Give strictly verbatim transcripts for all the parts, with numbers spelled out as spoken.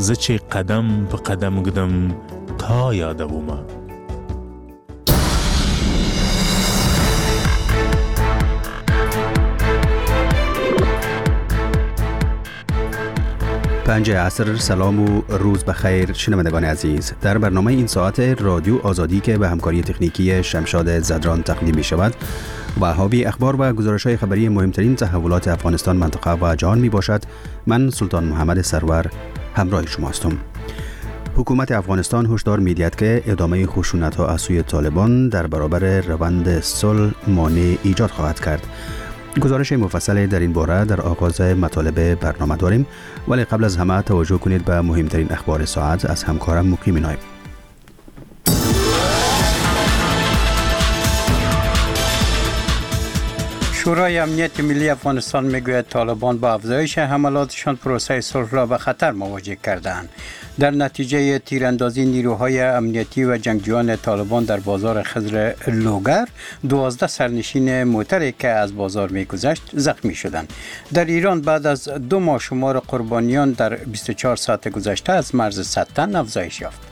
زچه قدم به قدم گدم تا یادوما. پنج عصر. سلام و روز بخیر شنوندگان عزیز. در برنامه این ساعت رادیو آزادی که به همکاری تکنیکی شمشاد زدران تقدیم می شود و حاوی اخبار و گزارش‌های خبری مهمترین تحولات افغانستان، منطقه و جهان می باشد، من سلطان محمد سرور همراه شما هستم. حکومت افغانستان هشدار می‌دهد که ادامه خشونت‌ها از سوی طالبان در برابر روند صلح مانع ایجاد خواهد کرد. گزارش مفصل در این باره در آغاز مطالب برنامه داریم، ولی قبل از همه توجه کنید به مهمترین اخبار ساعت از همکارم مقیم نایب. شورای امنیت ملی افغانستان میگوید طالبان با افزایش حملاتشان پروسه صلح را به خطر مواجه کردند. در نتیجه تیراندازی نیروهای امنیتی و جنگجویان طالبان در بازار خضر لوگر، دوازده سرنشین موتری که از بازار میگذشت زخمی شدند. در ایران بعد از دو ماه شمار قربانیان در بیست و چهار ساعت گذشته از مرز صد تن افزایش یافت.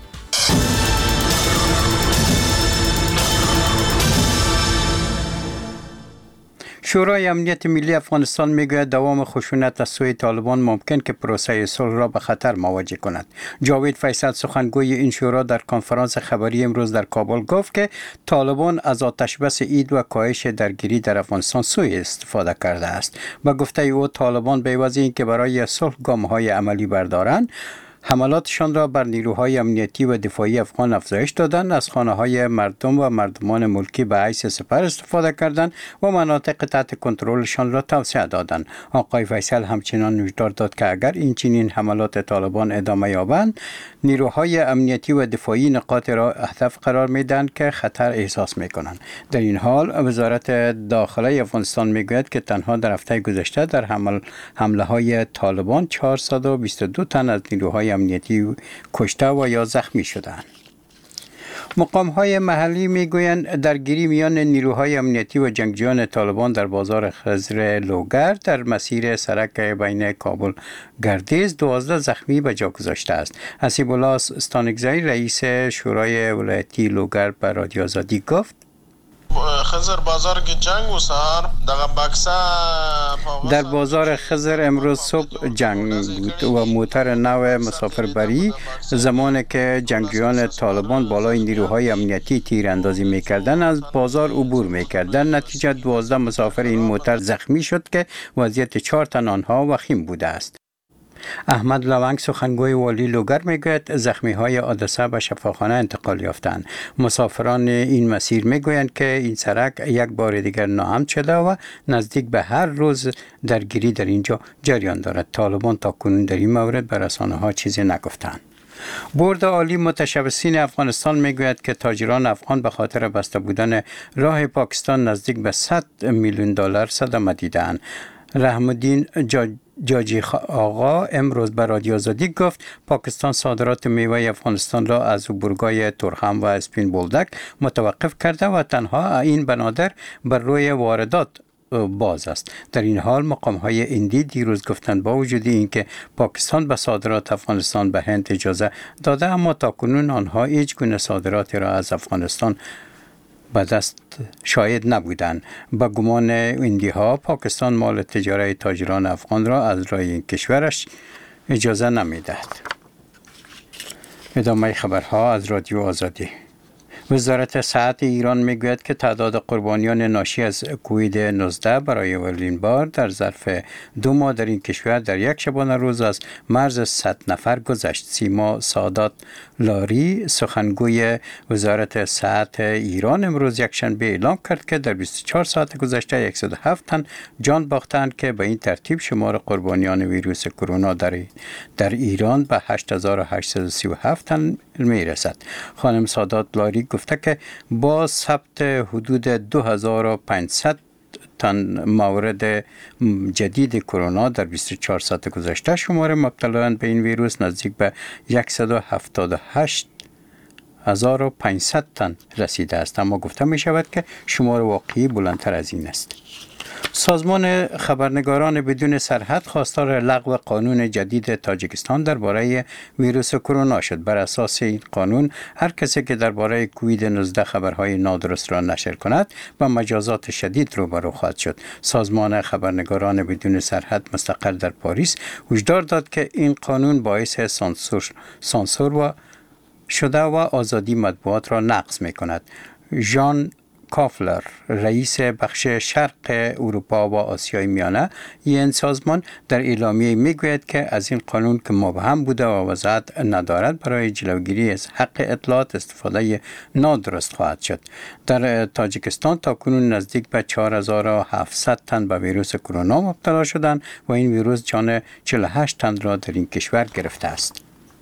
شورای امنیت ملی افغانستان میگوید دوام خشونت از سوی طالبان ممکن که پروسه صلح را به خطر مواجه کند. جاوید فیصل سخنگوی این شورا در کنفرانس خبری امروز در کابل گفت که طالبان از آتش بس عید و کاهش درگیری در افغانستان سوء استفاده کرده است. با گفته او طالبان به عوض اینکه برای صلح گام‌های عملی بردارند، حملاتشان را بر نیروهای امنیتی و دفاعی افغان افزایش دادند، از خانه‌های مردم و مردمان ملکی به حیث سپر استفاده کردند و مناطق تحت کنترلشان را توسعه دادند. آقای فیصل همچنان هشدار داد که اگر این چنین حملات طالبان ادامه یابند، نیروهای امنیتی و دفاعی نقاط را هدف قرار میدهند که خطر احساس میکنند. در این حال وزارت داخلی افغانستان میگوید که تنها در هفته گذشته در حمل حمله های طالبان چهارصد و بیست و دو تن از نیروهای امنیتی کشته و یا زخمی شدند. مقام‌های محلی میگویند درگیری میان نیروهای امنیتی و جنگجویان طالبان در بازار خضر لوگر در مسیر سرک بین کابل گردیز دوازده زخمی به جا گذاشته است. حسیب الله استانکزی رئیس شورای ولایتی لوگر به رادیو آزادی گفت خضر بازار که جنگ و سهار در بازار خضر امروز صبح جنگ بود و موتر نو مسافربری زمانی که جنگجویان طالبان بالای نیروهای امنیتی تیراندازی میکردن از بازار عبور میکردن. نتیجه دوازده مسافر این موتر زخمی شد که وضعیت چهار تن آنها وخیم بوده است. احمد لونگ سخنگوی والی لوگر میگوید زخمی های حادثه به شفاخانه انتقال یافتند. مسافران این مسیر میگویند که این سرک یک بار دیگر ناامن شده و نزدیک به هر روز درگیری در اینجا جریان دارد. طالبان تا کنون در این مورد به رسانه ها چیزی نگفتند. بورد عالی متشبثین افغانستان میگوید که تاجران افغان به خاطر بسته بودن راه پاکستان نزدیک به صد میلیون دلار صدمه دیدند. رحم الدین جا جاجی آقا امروز به رادیو آزادی گفت پاکستان صادرات میوه افغانستان را از عبورگاه تورخم و اسپین بولدک متوقف کرده و تنها این بنادر بر روی واردات باز است. در این حال مقام‌های هندی دیروز گفتند با وجود اینکه پاکستان به صادرات افغانستان به هند اجازه داده، اما تاکنون آنها هیچ گونه صادراتی را از افغانستان به دست شاهد نبودند. با گمان هندی ها پاکستان مال تجارت تاجران افغان را از راه این کشورش اجازه نمیدهد. ادامه خبرها از رادیو آزادی. وزارت صحت ایران میگوید که تعداد قربانیان ناشی از کووید نوزده برای اولین بار در ظرف دو ماه در این کشور در یک شبانه روز از مرز صد نفر گذشت. سیما سادات لاری سخنگوی وزارت صحت ایران امروز یکشنبه اعلام کرد که در بیست و چهار ساعت گذشته صد و هفت تن جان باختند که به این ترتیب شمار قربانیان ویروس کرونا در در ایران به هشت هزار و هشتصد و سی و هفت تن میرسد. خانم سادات لاری گفته که با ثبت حدود دو هزار و پانصد تن مورد جدید کرونا در بیست و چهار ساعت گذشته شمار مبتلایان به این ویروس نزدیک به صد و هفتاد و هشت هزار و پانصد تن رسیده است، اما گفته می شود که شمار واقعی بلندتر از این است. سازمان خبرنگاران بدون سرحد خواستار لغو قانون جدید تاجیکستان درباره ویروس کرونا شد. بر اساس این قانون هر کسی که درباره کووید نوزده خبرهای نادرست را نشر کند با مجازات شدید روبرو خواهد شد. سازمان خبرنگاران بدون سرحد مستقر در پاریس هشدار داد که این قانون باعث سانسور سانسور و شده و آزادی مطبوعات را نقض می کند. ژان کافلر، رئیس بخش شرق اروپا و آسیای میانه این سازمان در اعلامیه میگوید که از این قانون که مبهم بوده و وضاحت ندارد برای جلوگیری از حق اطلاعات استفاده نادرست خواهد شد. در تاجیکستان تاکنون نزدیک به چهار هزار و هفتصد تن به ویروس کرونا مبتلا شدند و این ویروس جان چهل و هشت تن را در این کشور گرفته است.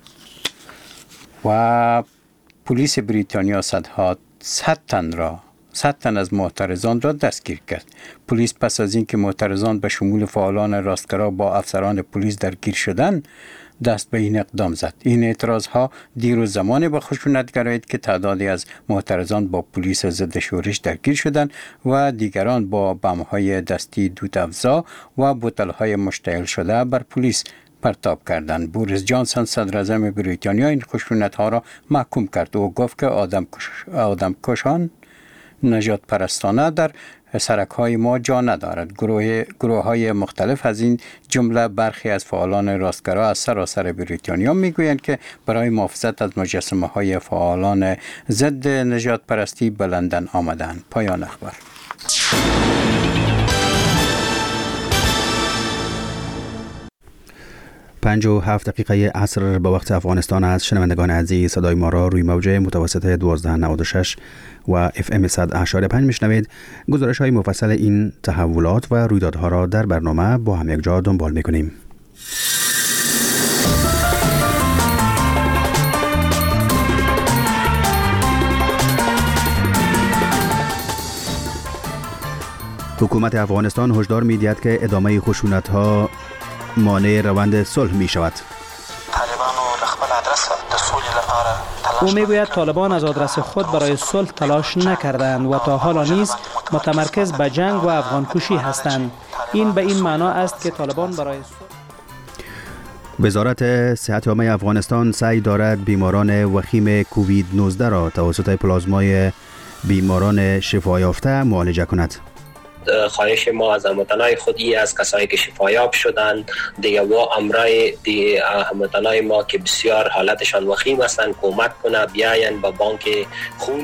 و پلیس بریتانیا صدها صد تن را صد تن از معترضان را دستگیر کرد. پلیس پس از اینکه معترضان به شمول فعالان راستگرا با افسران پلیس درگیر شدند دست به این اقدام زد. این اعتراض ها دیر و زمانی به خشونت گرایید که تعدادی از معترضان با پلیس ضد شورش درگیر شدند و دیگران با بم‌های دستی دودافزا و بوتل‌های مشتعل شده بر پلیس پرتاب کردند. بوریس جانسون صدر اعظم بریتانیا این خشونت ها را محکوم کرد و گفت که آدم, کش... آدم کشان نجات پرستانه در سرک های ما جا ندارد. گروه, گروه های مختلف از این جمله برخی از فعالان راستگرا از سراسر بریتانیا میگویند که برای محافظت از مجسمه های فعالان ضد نجات پرستی به لندن آمدند. پایان اخبار. پنج و هفت دقیقه عصر به وقت افغانستان است. شنوندگان عزیز، صدای ما را روی موج متوسط دوازده نود و شش و اف ام صد و اشاره پنج میشنوید. گزارش های مفصل این تحولات و رویدادها را در برنامه با هم یک جا دنبال میکنیم. حکومت افغانستان هشدار می‌دهد که ادامه خشونت‌ها مانع روند صلح می شود. او میگوید طالبان از آدرس خود برای صلح تلاش نکردند و تا حالا نیز متمرکز به جنگ و افغان کشی هستند. این به این معنا است که طالبان برای صلح. وزارت صحت عامه افغانستان سعی دارد بیماران وخیم کووید نوزده را توسط پلازمای بیماران شفایافته معالجه کند. خواهش ما از هموطنای خودی از کسایی که شفایاب شدند دیگه و امرای دی هموطنای ما که بسیار حالتشان وخیم هستند کمک کنه بیاین با بانک خون.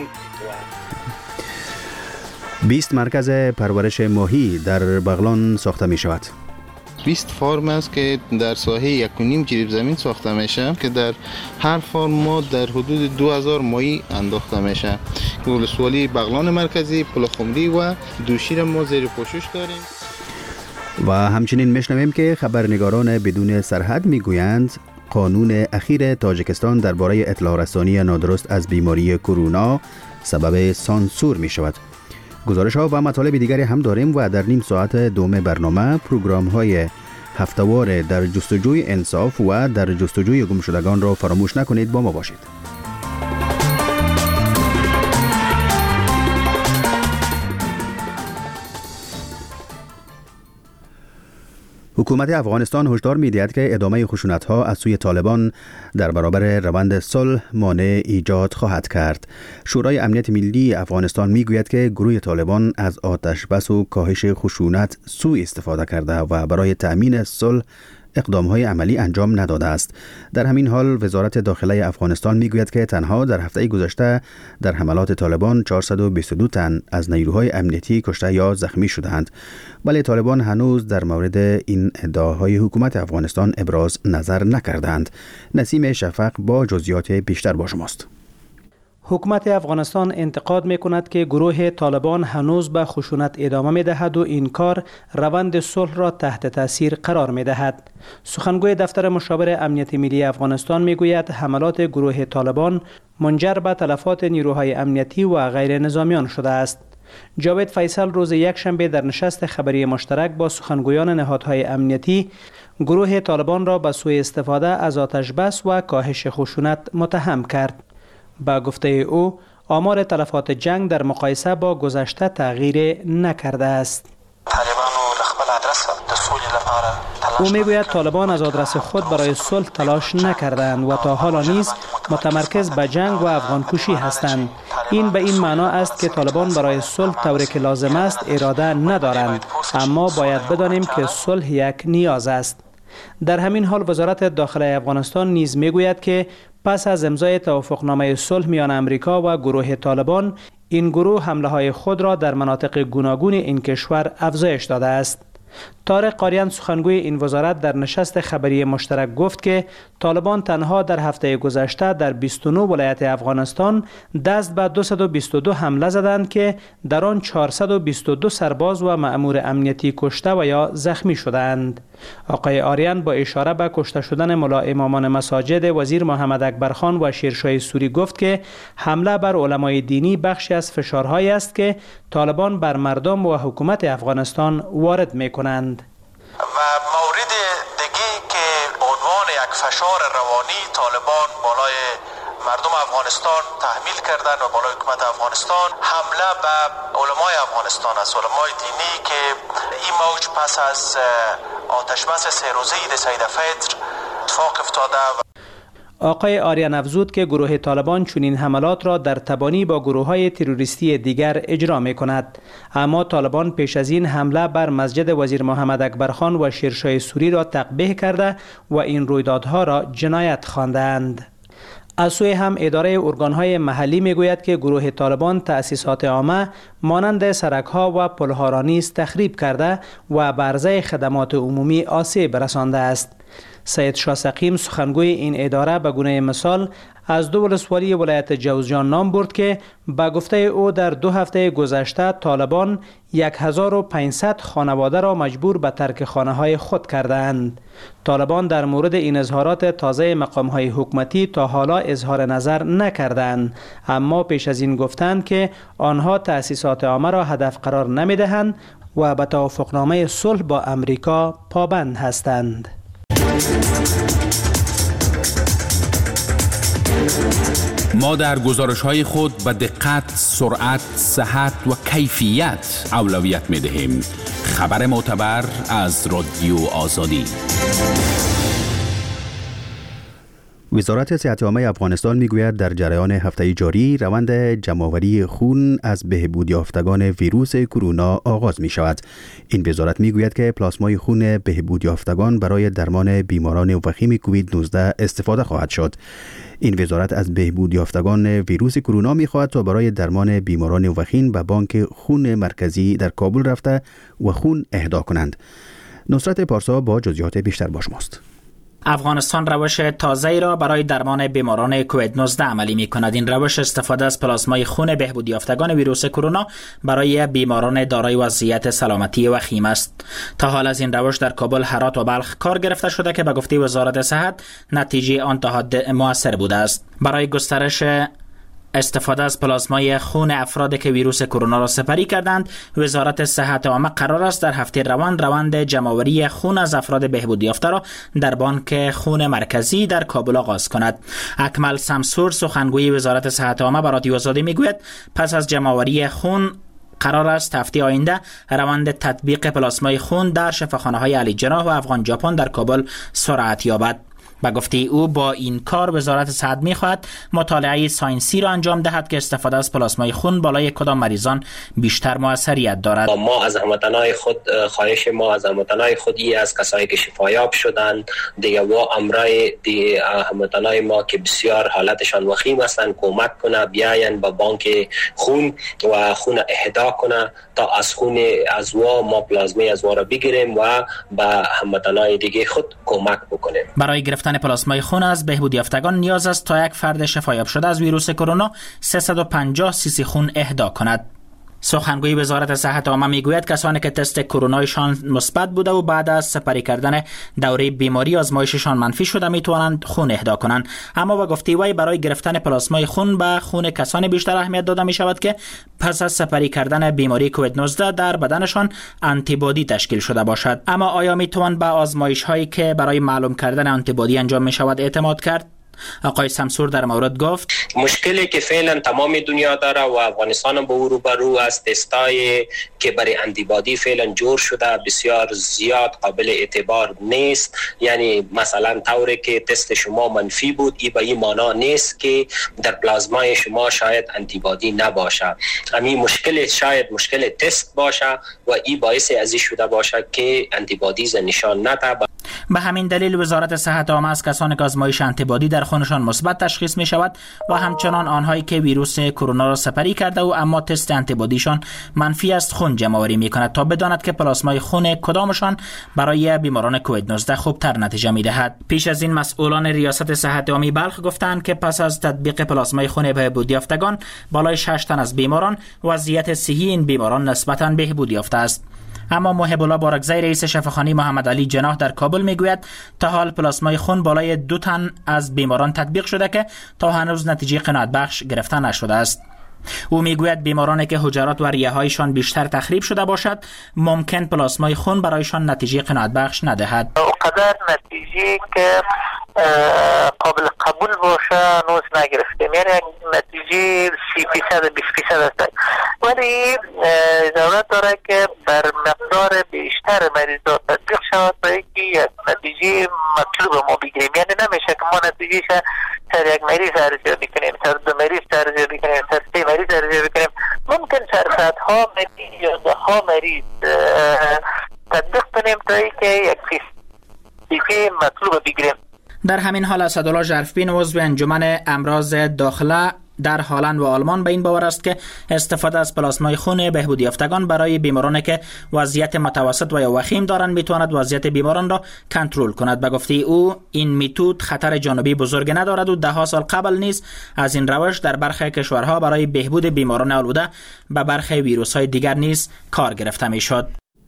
بیست مرکز پرورش ماهی در بغلان ساخته می شود. بیست فارم است که در ساحه یک و نیم جریب زمین ساخته میشه که در هر فارم ما در حدود دو هزار ماهی انداخته میشه. ولسوالی بغلان مرکزی، پلخمری و دوشیر ما زیر پوشش داریم. و همچنین میشنویم که خبرنگاران بدون سرحد میگویند قانون اخیر تاجیکستان درباره اطلاع رسانی نادرست از بیماری کرونا سبب سانسور می شود. گزارش ها و مطالب دیگری هم داریم و در نیم ساعت دوم برنامه پروگرام های هفته‌وار در جستجوی انصاف و در جستجوی گمشدگان را فراموش نکنید. با ما باشید. حکومت افغانستان هشدار می‌دهد که ادامه خشونت‌ها از سوی طالبان در برابر روند صلح مانع ایجاد خواهد کرد. شورای امنیت ملی افغانستان می‌گوید که گروه طالبان از آتش بس و کاهش خشونت سوء استفاده کرده و برای تأمین صلح اقدام‌های عملی انجام نداده است. در همین حال وزارت داخله افغانستان میگوید که تنها در هفته گذشته در حملات طالبان چهارصد و بیست و دو تن از نیروهای امنیتی کشته یا زخمی شدند، ولی طالبان هنوز در مورد این ادعاهای حکومت افغانستان ابراز نظر نکردند. نسیم شفق با جزئیات بیشتر با شماست. حکومت افغانستان انتقاد می کند که گروه طالبان هنوز به خشونت ادامه می دهد و این کار روند صلح را تحت تاثیر قرار می دهد. سخنگوی دفتر مشاور امنیت ملی افغانستان می گوید حملات گروه طالبان منجر به تلفات نیروهای امنیتی و غیر نظامیان شده است. جاوید فیصل روز یکشنبه در نشست خبری مشترک با سخنگویان نهادهای امنیتی گروه طالبان را به سوء استفاده از آتش بس و کاهش خشونت متهم کرد. با گفته او آمار تلفات جنگ در مقایسه با گذشته تغییر نکرده است. طالبان او میگوید طالبان از آدرس خود برای صلح تلاش نکردند و تا حالا نیز متمرکز به جنگ و افغان کشی هستند. این به این معنا است که طالبان برای صلح طوری که لازم است اراده ندارند، اما باید بدانیم که صلح یک نیاز است. در همین حال وزارت داخلی افغانستان نیز میگوید که پس از امضای توافقنامه صلح میان امریکا و گروه طالبان، این گروه حمله های خود را در مناطق گوناگون این کشور افزایش داده است. طارق قاریان سخنگوی این وزارت در نشست خبری مشترک گفت که طالبان تنها در هفته گذشته در بیست و نه ولایت افغانستان دست به دویست و بیست و دو حمله زدند که در آن چهارصد و بیست و دو سرباز و مأمور امنیتی کشته و یا زخمی شدند. آقای آریان با اشاره به کشته شدن ملا امامان مساجد وزیر محمد اکبرخان و شیرشاه سوری گفت که حمله بر علمای دینی بخشی از فشارهایی است که طالبان بر مردم و حکومت افغانستان وارد می‌کنند. و مورد دیگه که به عنوان یک فشار روانی طالبان بالای مردم افغانستان تحمیل کردن و بالای حکومت افغانستان حمله به علمای افغانستان است، علمای دینی که این موج پس از آتشبس سه روزه عید سید فطر اتفاق افتاده. آقای آریان افزود که گروه طالبان چنین حملات را در تبانی با گروه‌های تروریستی دیگر اجرا می‌کند، اما طالبان پیش از این حمله بر مسجد وزیر محمد اکبرخان و شیرشاه سوری را تقبیح کرده و این رویدادها را جنایت خواندند. از سوی هم اداره ارگان‌های محلی میگوید که گروه طالبان تأسیسات عامه مانند سرک‌ها و پل‌ها را نیز تخریب کرده و به عرضه خدمات عمومی آسیب رسانده است. سید شاه سقیم سخنگوی این اداره به گونه مثال از دو ولسوالی ولایت جوزجان نام برد که به گفته او در دو هفته گذشته طالبان هزار و پانصد خانواده را مجبور به ترک خانه‌های خود کردند. طالبان در مورد این اظهارات تازه مقام‌های حکومتی تا حالا اظهار نظر نکردند، اما پیش از این گفتند که آنها تأسیسات عامه را هدف قرار نمی‌دهند و به توافقنامه صلح با امریکا پابند هستند. ما در گزارش‌های خود به دقت، سرعت، صحت و کیفیت اولویت می‌دهیم. خبر معتبر از رادیو آزادی. وزارت صحت عامه افغانستان میگوید در جریان هفته جاری روند جمع‌آوری خون از بهبود یافتگان ویروس کرونا آغاز می شود. این وزارت میگوید که پلاسمای خون بهبود یافتگان برای درمان بیماران وخیم کووید نوزده استفاده خواهد شد. این وزارت از بهبود یافتگان ویروس کرونا می‌خواهد تا برای درمان بیماران وخیم به بانک خون مرکزی در کابل رفته و خون اهدا کنند. نصرت پارسا با جزئیات بیشتر با شماست. افغانستان روش تازه‌ای را برای درمان بیماران کووید نوزده عملی می‌کند. این روش استفاده از پلاسمای خون بهبود یافتگان ویروس کرونا برای بیماران دارای وضعیت سلامتی وخیم است. تا حال از این روش در کابل، هرات و بلخ کار گرفته شده که به گفته وزارت صحت نتیجه آن تا حد مؤثر بوده است. برای گسترش استفاده از پلاسمای خون افرادی که ویروس کرونا را سپری کردند، وزارت صحت عامه قرار است در هفته روان روند جمع‌آوری خون از افراد بهبود یافته را در بانک خون مرکزی در کابل آغاز کند. اکمل سمسور سخنگوی وزارت صحت عامه به رادیو آزادی میگوید پس از جمع‌آوری خون قرار است هفته آینده روند تطبیق پلاسمای خون در شفاخانه‌های علی جناح و افغان ژاپن در کابل سرعت یابد. به گفته او با این کار وزارت صحت می‌خواهد مطالعه ساینسی را انجام دهد که استفاده از پلاسمای خون بالای کدام مریضان بیشتر موثریت دارد. ما از هموطنان خود خواهش ما از هموطنان خودی از کسایی که شفایاب شدند دیگه و امرای دی هموطنان ما که بسیار حالتشان وخیم هستند کمک کنه، بیاین با بانک خون و خون اهدا کنه تا از خون از وا ما پلازمای از وا را بگیریم و به هموطنان دیگه خود کمک بکنیم. برای گرفتن پلاسمای خون از بهبود یافتگان نیاز است تا یک فرد شفایاب شده از ویروس کرونا سیصد و پنجاه سی سی خون اهدا کند. سخنگوی وزارت صحت عامه میگوید کسانی که تست کرونایشان مثبت بوده و بعد از سپری کردن دوره بیماری آزمایششان منفی شده میتوانند خون اهدا کنند، اما با گفته وی برای گرفتن پلاسمای خون به خون کسانی بیشتر اهمیت داده می شود که پس از سپری کردن بیماری کووید نوزده در بدنشان آنتیبادی تشکیل شده باشد. اما آیا میتوان به آزمایش هایی که برای معلوم کردن آنتیبادی انجام می شود اعتماد کرد؟ آقای سمسور در مورد گفت مشکلی که فعلا تمام دنیا داره و افغانستان به روبرو است، تستای که برای انتیبادی فعلا جور شده بسیار زیاد قابل اعتبار نیست. یعنی مثلا طوری که تست شما منفی بود، این به این معنا نیست که در پلازمای شما شاید انتیبادی نباشه. همین مشکل شاید مشکل تست باشه و این باعث ازی شده باشه که انتیبادی نشان نده. به همین دلیل وزارت صحت عامه از کسانی که آزمایش انتیبادی در خونشان مثبت تشخیص می شود و همچنان آنهایی که ویروس کرونا را سپری کرده و اما تست انتیبادیشان منفی است خون جمع آوری می کند تا بداند که پلاسمای خون کدامشان برای بیماران کووید نوزده خوبتر نتیجه می دهد. پیش از این مسئولان ریاست صحت عامه بلخ گفتند که پس از تطبیق پلاسمای خون بهبود یافتگان بالای شش تن از بیماران وضعیت صحی این بیماران نسبتاً بهبود یافته است. اما محب الله بارکزی رئیس شفاخانه محمد علی جناح در کابل میگوید تا حال پلاسمای خون بالای دو تن از بیماران تطبیق شده که تا هنوز نتیجه قناعت بخش گرفته نشده است. او میگوید بیمارانی که حجرات و ریه هایشان بیشتر تخریب شده باشد ممکن پلاسمای خون برایشان نتیجه قناعت بخش ندهد. اونقدر نتیجه که قابل قبول باشه هنوز نگرفتیم، یعنی نتیجه سی فیصد بیست فیصد است، ولی ضرورت داره که بر مقدار بیشتر مریضات تطبیق شود تا اینکه یک نتیجه مطلوب ما بگیریم. یعنی نمیشه که ما نتیجه سر یک مریض ارزیابی کنیم، سر دو مریض ارزیابی کنیم، سر سه مریض ارزیابی کنیم. ممکن سر صدها مریض یا ده ها مریض تطبیق کنیم تا اینکه یک فیصد مطلوب بگیریم. در همین حال اسدالله ژرفبین عضو انجمن امراض داخله در هلند و آلمان به این باور است که استفاده از پلاسمای خون بهبود یافتگان برای بیمارانی که وضعیت متوسط و یا وخیم دارند میتواند وضعیت بیماران را کنترل کند. به گفته او این میتود خطر جانبی بزرگ ندارد و ده ها سال قبل نیز از این روش در برخی کشورها برای بهبود بیماران آلوده به برخی ویروس‌های دیگر نیز کار گرفته میشد.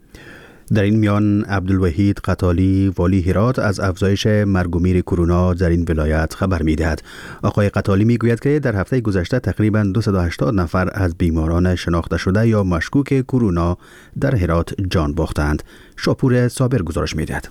در این میان عبدالوحید قتالی والی هرات از افزایش مرگ و میر کرونا در این ولایت خبر می‌دهد. آقای قتالی میگوید که در هفته گذشته تقریباً دویست و هشتاد نفر از بیماران شناخته شده یا مشکوک کرونا در هرات جان باختند. شاپور صابر گزارش می‌دهد.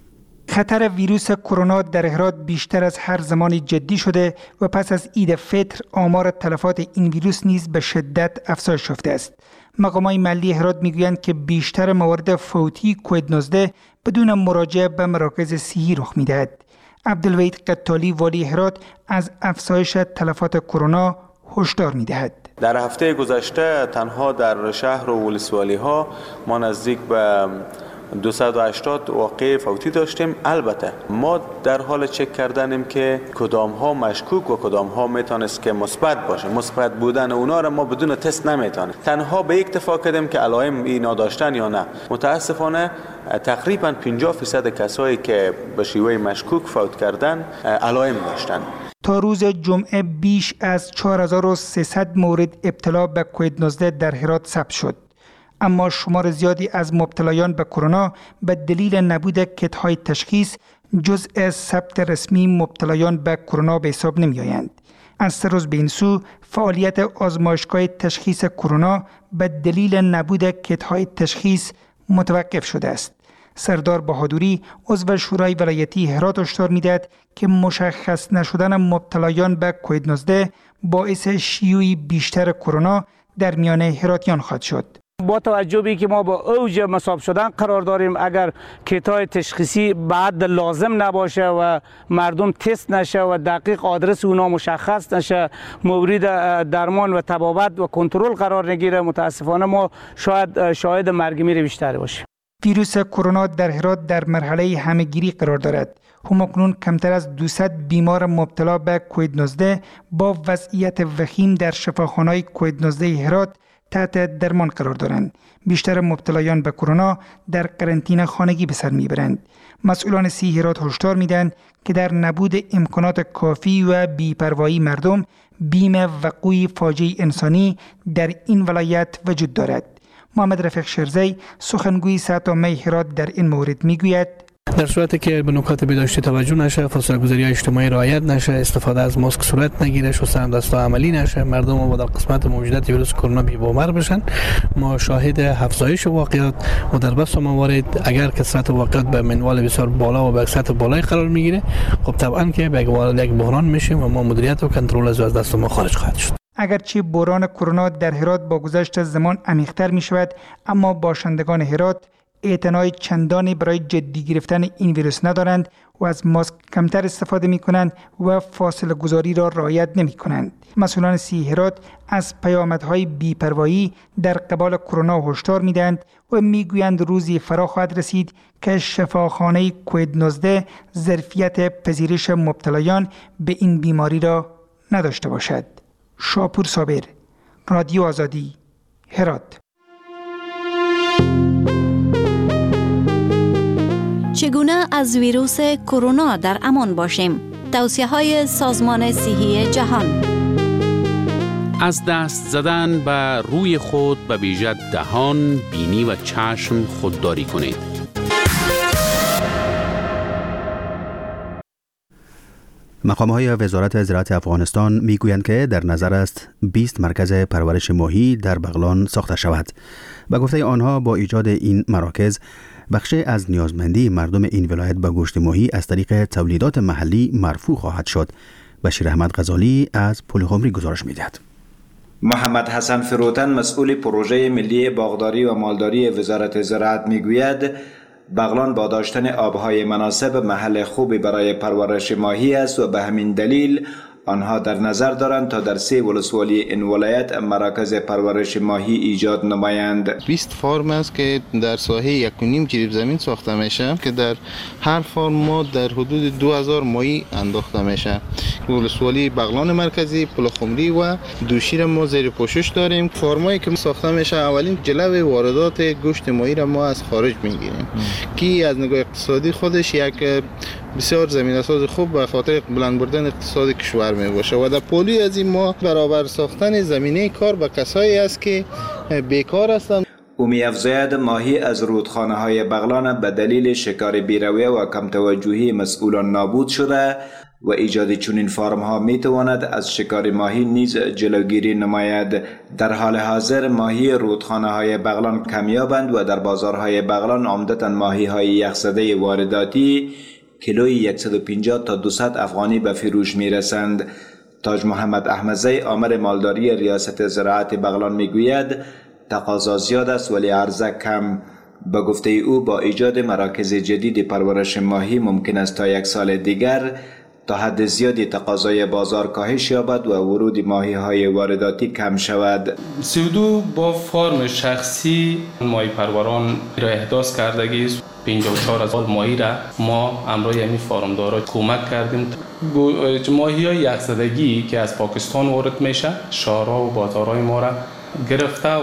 خطر ویروس کرونا در هرات بیشتر از هر زمانی جدی شده و پس از عید فطر آمار تلفات این ویروس نیز به شدت افزایش یافته است. مقامات محلی هرات میگویند که بیشتر موارد فوتی کووید نوزده بدون مراجعه به مراکز صحی رخ میدهد. عبدالوحید قتالی والی هرات از افزایش تلفات کرونا هشدار میدهد. در هفته گذشته تنها در شهر و ولسوالی ها ما نزدیک به دویست و هشتاد واقعه فوتی داشتیم. البته ما در حال چک کردنیم که کدام ها مشکوک و کدام ها میتونست که مثبت باشه. مثبت بودن اونا را ما بدون تست نمیتونیم. تنها به اکتفا کردیم که علائم اینا داشتن یا نه. متاسفانه تقریبا پنجاه درصد کسایی که به شیوه مشکوک فوت کردن علائم داشتن. تا روز جمعه بیش از چهار هزار و سیصد مورد ابتلا به کووید نوزده در هرات ثبت شد. اما شمار زیادی از مبتلایان به کرونا به دلیل نبود کیت‌های تشخیص جزء ثبت رسمی مبتلایان به کرونا به حساب نمی آیند. از سه روز به این سو فعالیت آزمایشگاه تشخیص کرونا به دلیل نبود کیت‌های تشخیص متوقف شده است. سردار بهادوری عضو شورای ولایتی هرات هشدار می‌دهد که مشخص نشدن مبتلایان به کووید نوزده باعث شیوع بیشتر کرونا در میان هراتیان خواهد شد. با توجه به که ما با اوج مصاب شدن قرار داریم، اگر کیت‌های تشخیصی بعد لازم نباشه و مردم تست نشه و دقیق آدرس اونا مشخص نشه، مورد درمان و طبابت و کنترل قرار نگیره، متاسفانه ما شاید شاهد مرگ میر بیشتری باشیم. ویروس کرونا در هرات در مرحله همه‌گیری قرار دارد. همکنون کمتر از دویست بیمار مبتلا به کووید نوزده با وضعیت وخیم در شفاخانه‌های کووید نوزده هرات تحت درمان قرار دارند. بیشتر مبتلایان به کرونا در قرنطینه خانگی به سر میبرند. مسئولان صحی هرات هشدار میدن که در نبود امکانات کافی و بی‌پروایی مردم، بیم وقوع فاجعه انسانی در این ولایت وجود دارد. محمد رفیق شرزی سخنگوی صحت عامه هرات در این مورد میگوید: در صورتی که به نکات بهداشتی توجه نشه، فاصله گذاری اجتماعی رعایت نشه، استفاده از ماسک صورت نگیره، شستن دست‌ها عملی نشه، مردم ما در قسمت موجودیت ویروس کرونا بی‌باور بشن، ما شاهد افزایش واقعات و در بس موارد اگر کثرت واقعات به منوال بسیار بالا و به سطح بالای قرار میگیره، خب طبعا که به یک بحران میشیم و ما مدیریت و کنترل از دست ما خارج خواهد شد. اگرچه بحران کرونا در هرات با گذشت زمان عمیق‌تر می شود، اما باشندگان هرات اعتنای چندانی برای جدی گرفتن این ویروس ندارند و از ماسک کمتر استفاده می کنند و فاصله گذاری را رعایت نمی کنند. مسئولان صحی هرات از پیامدهای بی‌پروایی در قبال کرونا هشدار می دهند و می گویند روزی فرا خواهد رسید که شفاخانه کووید نوزده ظرفیت پذیرش مبتلایان به این بیماری را نداشته باشد. شاپور صابر، رادیو آزادی، هرات. چگونه از ویروس کرونا در امان باشیم؟ توصیه‌های سازمان صحی جهان. از دست زدن به روی خود به ویژه دهان، بینی و چشم خودداری کنید. مقام‌های وزارت زراعت افغانستان میگویند که در نظر است بیست مرکز پرورش ماهی در بغلان ساخته شود. به گفته آنها با ایجاد این مراکز بخشی از نیازمندی مردم این ولایت به گوشت ماهی از طریق تولیدات محلی مرفوع خواهد شد. بشیر احمد غزالی از پلخمری گزارش می‌دهد. محمد حسن فروتن مسئول پروژه ملی باغداری و مالداری وزارت زراعت میگوید بغلان با داشتن آبهای مناسب محل خوبی برای پرورش ماهی است و به همین دلیل آنها در نظر دارند تا در سه ولسوالی این ولایت مراکز پرورش ماهی ایجاد نمایند. بیست فارم است که در ساحه یک و نیم جریب زمین ساخته میشه که در هر فارم ما در حدود دو هزار ماهی انداخته میشه. ولسوالی بغلان مرکزی، پلخمری و دوشیر ما زیر پوشش داریم. فارمایی که ساخته میشه اولین جلو واردات گوشت ماهی را ما از خارج میگیریم که از نگاه اقتصادی خودش یک بسیار زمینه‌ساز خوب به خاطر بلند بردن اقتصاد کشور می باشه و در پولی از این ما برابر ساختن زمینه کار به کسایی است که بیکار هستند. او می‌افزاید ماهی از رودخانه‌های بغلان به دلیل شکار بی‌رویه و کم توجهی مسئولان نابود شده و ایجاد چنین فارم‌ها می‌تواند از شکار ماهی نیز جلوگیری نماید. در حال حاضر ماهی رودخانه‌های بغلان کمیابند و در بازارهای بغلان عمدتاً ماهی‌های یخزده وارداتی کیلوی صد و پنجاه تا دویست افغانی به فروش می رسند. تاج محمد احمدزی آمر مالداری ریاست زراعت بغلان می گوید تقاضا زیاد است ولی عرضه کم. به گفته او با ایجاد مراکز جدید پرورش ماهی ممکن است تا یک سال دیگر تا حد زیادی تقاضای بازار کاهش یابد و ورود ماهی های وارداتی کم شود. سی و دو با فرم شخصی ماهی پروران را احداث کردگی است. پنجاه و چهار هزار ماهی را ما امروز همین فارمدارا کمک کردیم. ماهی های یخزدگی که از پاکستان وارد میشه شهرها و بازارهای ما را گرفته.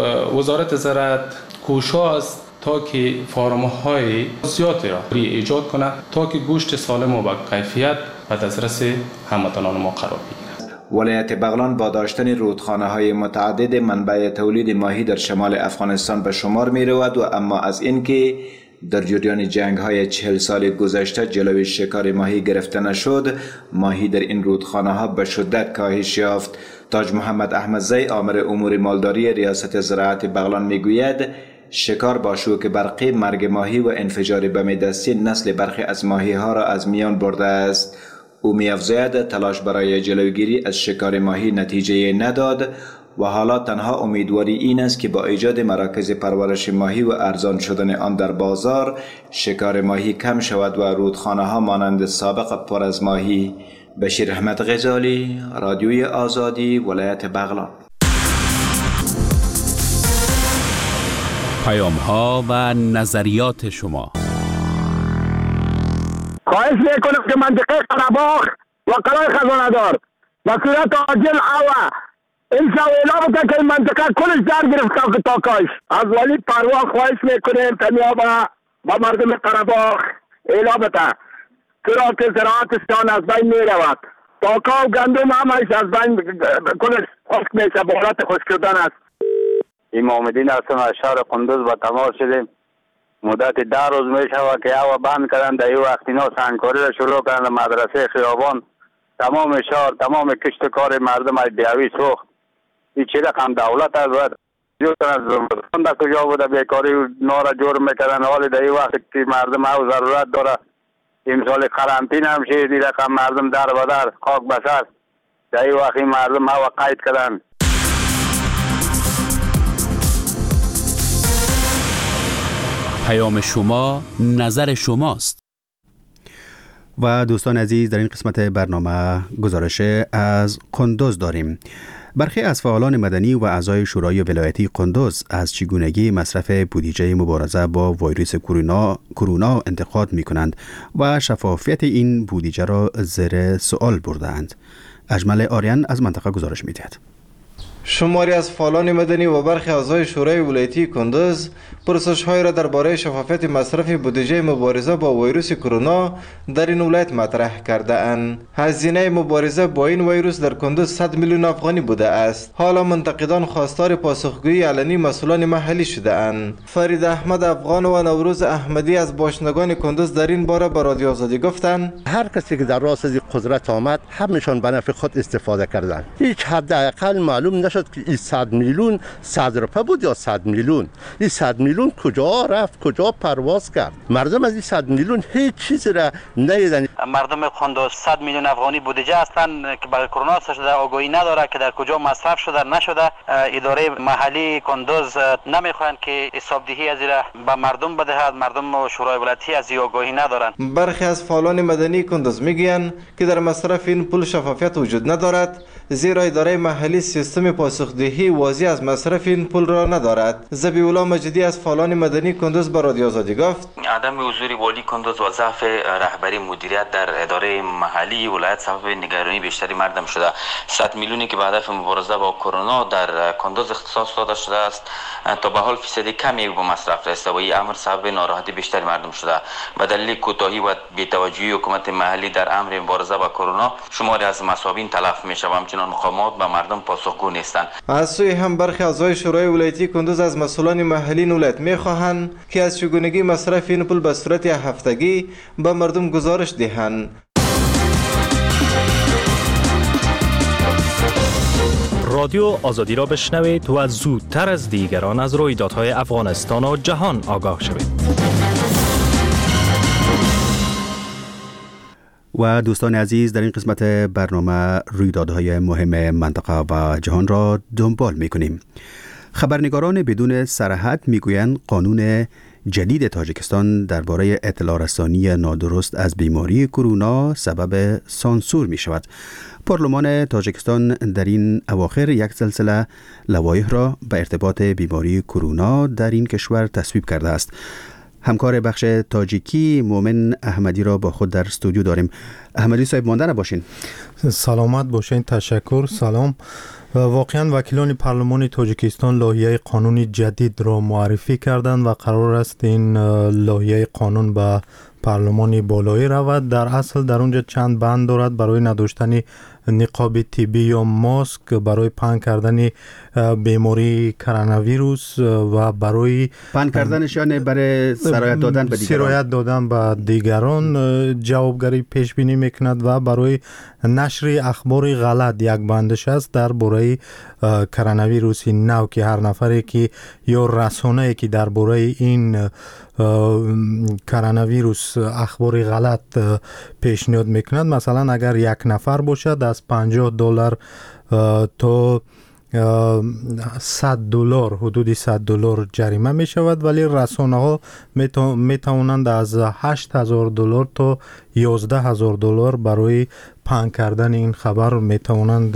وزارت زراعت کوشش است تا که فارم‌های زیادی را ایجاد کنه تا که گوشت سالم و با کیفیت به دسترس هموطنان ما قرار بگیرد. ولایت بغلان با داشتن رودخانه‌های متعدد منبع تولید ماهی در شمال افغانستان به شمار می رود و اما از اینکه در جریان جنگ‌های چهل سال گذشته جلوی شکار ماهی گرفته نشد، ماهی در این رودخانه‌ها به شدت کاهش یافت. تاج محمد احمدزی آمر امور مالداری ریاست زراعت بغلان میگوید شکار با شوک برقی مرگ ماهی و انفجار بم دستی نسل برخی از ماهی ها را از میان برده است. او می‌افزاید تلاش برای جلوگیری از شکار ماهی نتیجه نداد و حالا تنها امیدواری این است که با ایجاد مراکز پرورش ماهی و ارزان شدن آن در بازار شکار ماهی کم شود و رودخانه ها مانند سابق پر از ماهی. بشیر احمد غزالی، رادیوی آزادی، ولایت بغلان. پیام ها و نظریات شما. خواهش میکنم که منطقه قره‌باغ و قلعه خزانه‌دار به صورت عاجل اوا این سویلا بوده که این منطقه کلش در گرفته تا کاش از ولی پروا خواهش میکنیم تنیا با مردم قره‌باغ اعلام بده چرا که زراعتشان از بین میرود تاکا و گندم همش از بین کلش خشک میشه به حالت خشک شدن است. امام الدین هستم از شهر قندوز با تماس شدیم مدت ده روز می شود که هوا بند کردن. در این وقت اینا سنگکاری را شروع کردن. مدرسه خیابان تمام شهر تمام کشت کار مردم از بیاوی سوخت. این چه رقم دولت از باید جو کنند در کجا بوده بیکاری نارا جور میکردن. حال در این وقت که مردم او ضرورت داره امسال قرنطینه هم شد. این رقم مردم در بدر خاک بسر در این وقت مردم او قید کردن. پیام شما نظر شماست. و دوستان عزیز، در این قسمت برنامه گزارش از قندوز داریم. برخی از فعالان مدنی و اعضای شورای ولایتی قندوز از چگونگی مصرف بودجه مبارزه با ویروس کرونا کرونا انتقاد می کنند و شفافیت این بودجه را زیر سوال برده‌اند. اجمل آریان از منطقه گزارش می دهد. شماری از فعالان مدنی و برخی اعضای شورای ولایتی کندوز پرسش‌های را درباره شفافیت مصرف بودجه مبارزه با ویروس کرونا در این ولایت مطرح کرده اند. هزینه مبارزه با این ویروس در کندوز صد میلیون افغانی بوده است. حالا منتقدان خواستار پاسخگویی علنی مسئولان محلی شده اند. فرید احمد افغان و نوروز احمدی از باشندگان کندوز در این باره به رادیو آزادی گفتند هر کسی که در راست از قدرت آمد همشون به نفع خود استفاده کردند. هیچ حداقل معلوم نشد که این صد میلیون صد روپه بود یا صد میلیون. این صد میلیون کجا رفت، کجا پرواز کرد؟ مردم از این صد میلیون هیچ چیزی را ندیدن. مردم کندوز صد میلیون افغانی بودجه هستند که برای کرونا شده، آگاهی نداره که در کجا مصرف شده نشده. اداره محلی کندوز نمیخواهند که حسابدهی از را به مردم بدهد. مردم و شورای ولایتی از این آگاهی ندارند. برخی از فعالان مدنی کندوز میگویند که در مصرف این پول شفافیت وجود ندارد، زیرا اداره محلی سیستم پاسخدهی واضح از مصرف این پول را ندارد. ذبیح‌الله مجیدی از فعالان مدنی کندوز به رادیو آزادی گفت عدم حضور والی کندوز و ضعف رهبری مدیریت در اداره محلی ولایت سبب نگرانی بیشتری مردم شده. صد میلیونی که به هدف مبارزه با کرونا در کندوز اختصاص داده شده است تا به حال فیصد کمی به مصرف رسیده و این امر سبب ناراحتی بیشتری مردم شده. به دلیل کوتاهی و بی‌توجهی حکومت محلی در امر مبارزه با کرونا شماری از مصابین تلف میشه و همچنان مقامات به مردم پاسخگو نیستند. از سوی هم برخی اعضای شورای ولایتی کندوز از مسئولان محلی ولایت میخواهند که از چگونگی مصرف این پول به صورت هفتگی به مردم گزارش دهند. رادیو آزادی را بشنوید و زودتر از دیگران از رویدادهای افغانستان و جهان آگاه شوید. و دوستان عزیز، در این قسمت برنامه رویدادهای مهم منطقه و جهان را دنبال می‌کنیم. خبرنگاران بدون سرحد میگویند قانون جدید تاجیکستان درباره اطلاع رسانی نادرست از بیماری کرونا سبب سانسور می شود. پارلمان تاجیکستان در این اواخر یک سلسله لوایح را به ارتباط بیماری کرونا در این کشور تصویب کرده است. همکار بخش تاجیکی مومن احمدی را با خود در استودیو داریم. احمدی صاحب مانده باشین. سلامت باشین. تشکر. سلام. واقعا وکیلان پارلمان تاجیکستان لایحه قانونی جدید را معرفی کردند و قرار است این لایحه قانون به پارلمان بالایی رود. در اصل در اونجا چند بند دارد برای نداشتن نقاب طبی یا ماسک، برای پنهان کردن بیماری کرونا ویروس و برای پنهان کردنش یعنی برای سرایت دادن به دیگران سرایت دادن به دیگران جوابگری پیش بینی میکند و برای نشر اخبار غلط یک بندش است درباره کرونا ویروس نو که هر نفری که یا رسانه‌ای که درباره این کرونا ویروس اخبار غلط پیشنهاد میکند، مثلا اگر یک نفر باشد از پنجاه دلار تا صد دلار حدود صد دلار جریمه می شود، ولی رسانه ها می توانند از هشت هزار دلار تا یازده هزار دلار برای پنهان کردن این خبر می توانند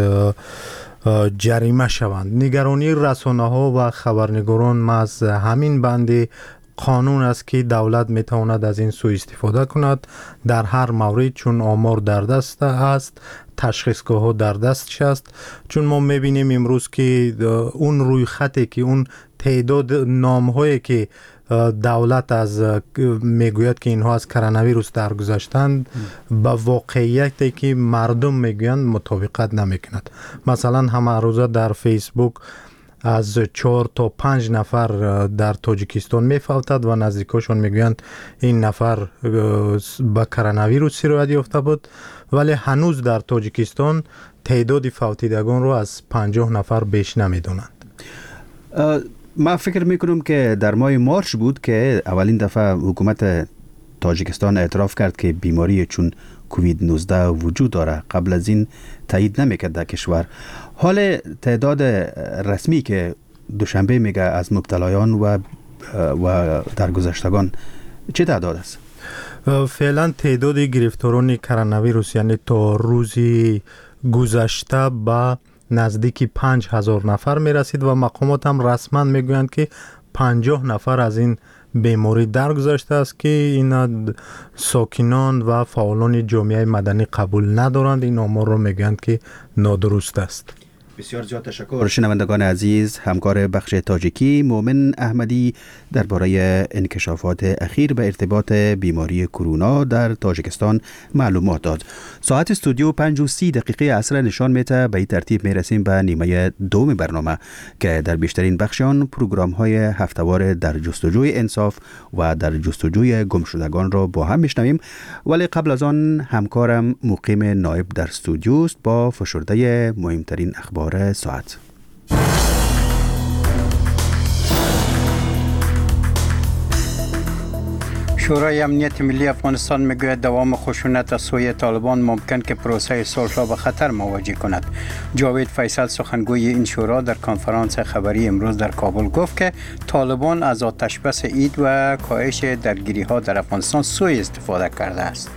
جریمه شوند. نگرانی رسانه ها و خبرنگاران از همین بند قانون است که دولت می تواند از این سوء استفاده کند در هر مورد، چون آمار در دست است، تشخیصگاه ها در دستش است. چون ما می بینیم امروز که اون روی خطی که اون تعداد نام هایی که دولت از میگوید که اینها از کرونا ویروس درگذشتند با واقعیتی که مردم میگویند مطابقت نمیکند. مثلا همه روزه در فیسبوک از چهار تا پنج نفر در تاجیکستان میفوتد و نزدیکاشون میگویند این نفر به کرونا ویروس سیرویت یافته بود، ولی هنوز در تاجیکستان تعداد فوتیدگان رو از پنجاه نفر بیش نمیدونند. ما فکر میکنم که در ماه مارچ بود که اولین دفعه حکومت تاجیکستان اعتراف کرد که بیماری چون کووید نوزده وجود داره. قبل از این تایید نمیکرد در کشور. حال تعداد رسمی که دوشنبه میگه از مبتلایان و و درگذشتگان چه تعداد است؟ فعلا تعداد گرفتاران کرونا ویروس یعنی تا روزی گذشته به نزدیکی پنج هزار نفر می رسید و مقامات هم رسما میگویند که پنجاه نفر از این بیماری درگذشته است که اینا ساکنان و فعالان جامعه مدنی قبول ندارند. این آمار رو میگویند که نادرست است. بسیار زیاد تشکر. شنوندگان عزیز، همکار بخش تاجیکی مومن احمدی درباره انکشافات اخیر به ارتباط بیماری کرونا در تاجیکستان معلومات داد. ساعت استودیو پنج و سی دقیقه عصر نشان میده. به این ترتیب میرسیم به نیمه دوم برنامه که در بیشترین بخش آن پروگرام های هفته‌وار در جستجوی انصاف و در جستجوی گمشدگان را با هم میشنویم. ولی قبل از آن همکارم مقیم نایب در استودیو است با فشرده مهمترین اخبار ساعت. شورای امنیت ملی افغانستان میگوید دوام خشونت از سوی طالبان ممکن که پروسه صلح را به خطر مواجه کند. جاوید فیصل سخنگوی این شورا در کنفرانس خبری امروز در کابل گفت که طالبان از آتش بس عید و کاهش درگیری ها در افغانستان سوء استفاده کرده است.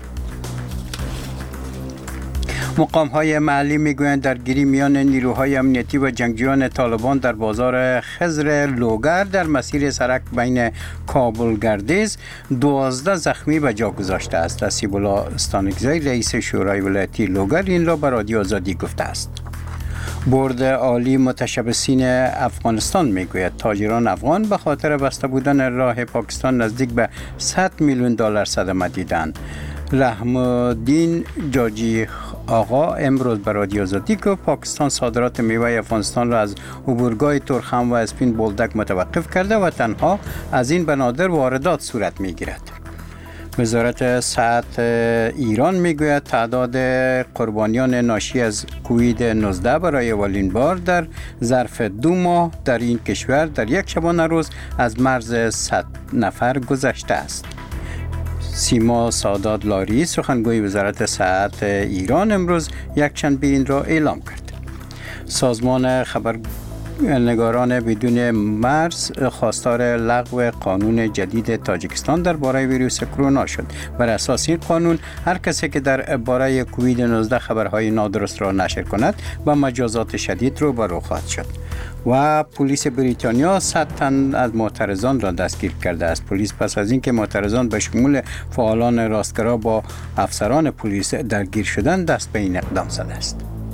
مقام های محلی میگویند درگیری میان نیروهای امنیتی و جنگجویان طالبان در بازار خضر لوگر در مسیر سرک بین کابل گردیز دوازده زخمی به جا گذاشته است. نصیب الله استانکزی رئیس شورای ولایتی لوگر این را به رادیو آزادی گفته است. بورد عالی متشبثین افغانستان میگوید تاجران افغان به خاطر بسته بودن راه پاکستان نزدیک به صد میلیون دلار صدمه دیدند. رحم الدین جاجی آقا امروز به رادیو آزادی که پاکستان صادرات میوه افغانستان را از عبورگاه ترخم و اسپین بولدک متوقف کرده و تنها از این بنادر واردات صورت میگیرد. وزارت صحت ایران میگوید تعداد قربانیان ناشی از کووید نوزده برای اولین بار در ظرف دو ماه در این کشور در یک شبانه روز از مرز صد نفر گذشته است. سیما سادات لاری سخنگوی وزارت صحت ایران امروز یکشنبه این را اعلام کرد. سازمان خبرنگاران بدون مرز خواستار لغو قانون جدید تاجیکستان درباره ویروس کرونا شد. بر اساس این قانون هر کسی که درباره کووید نوزده خبرهای نادرست را نشر کند با مجازات شدید روبرو خواهد شد. و پلیس بریتانیا صد تن از معترضان را دستگیر کرده است. پلیس پس از اینکه معترضان به شمول فعالان راستگرا با افسران پلیس درگیر شدند دست به این اقدام زده است.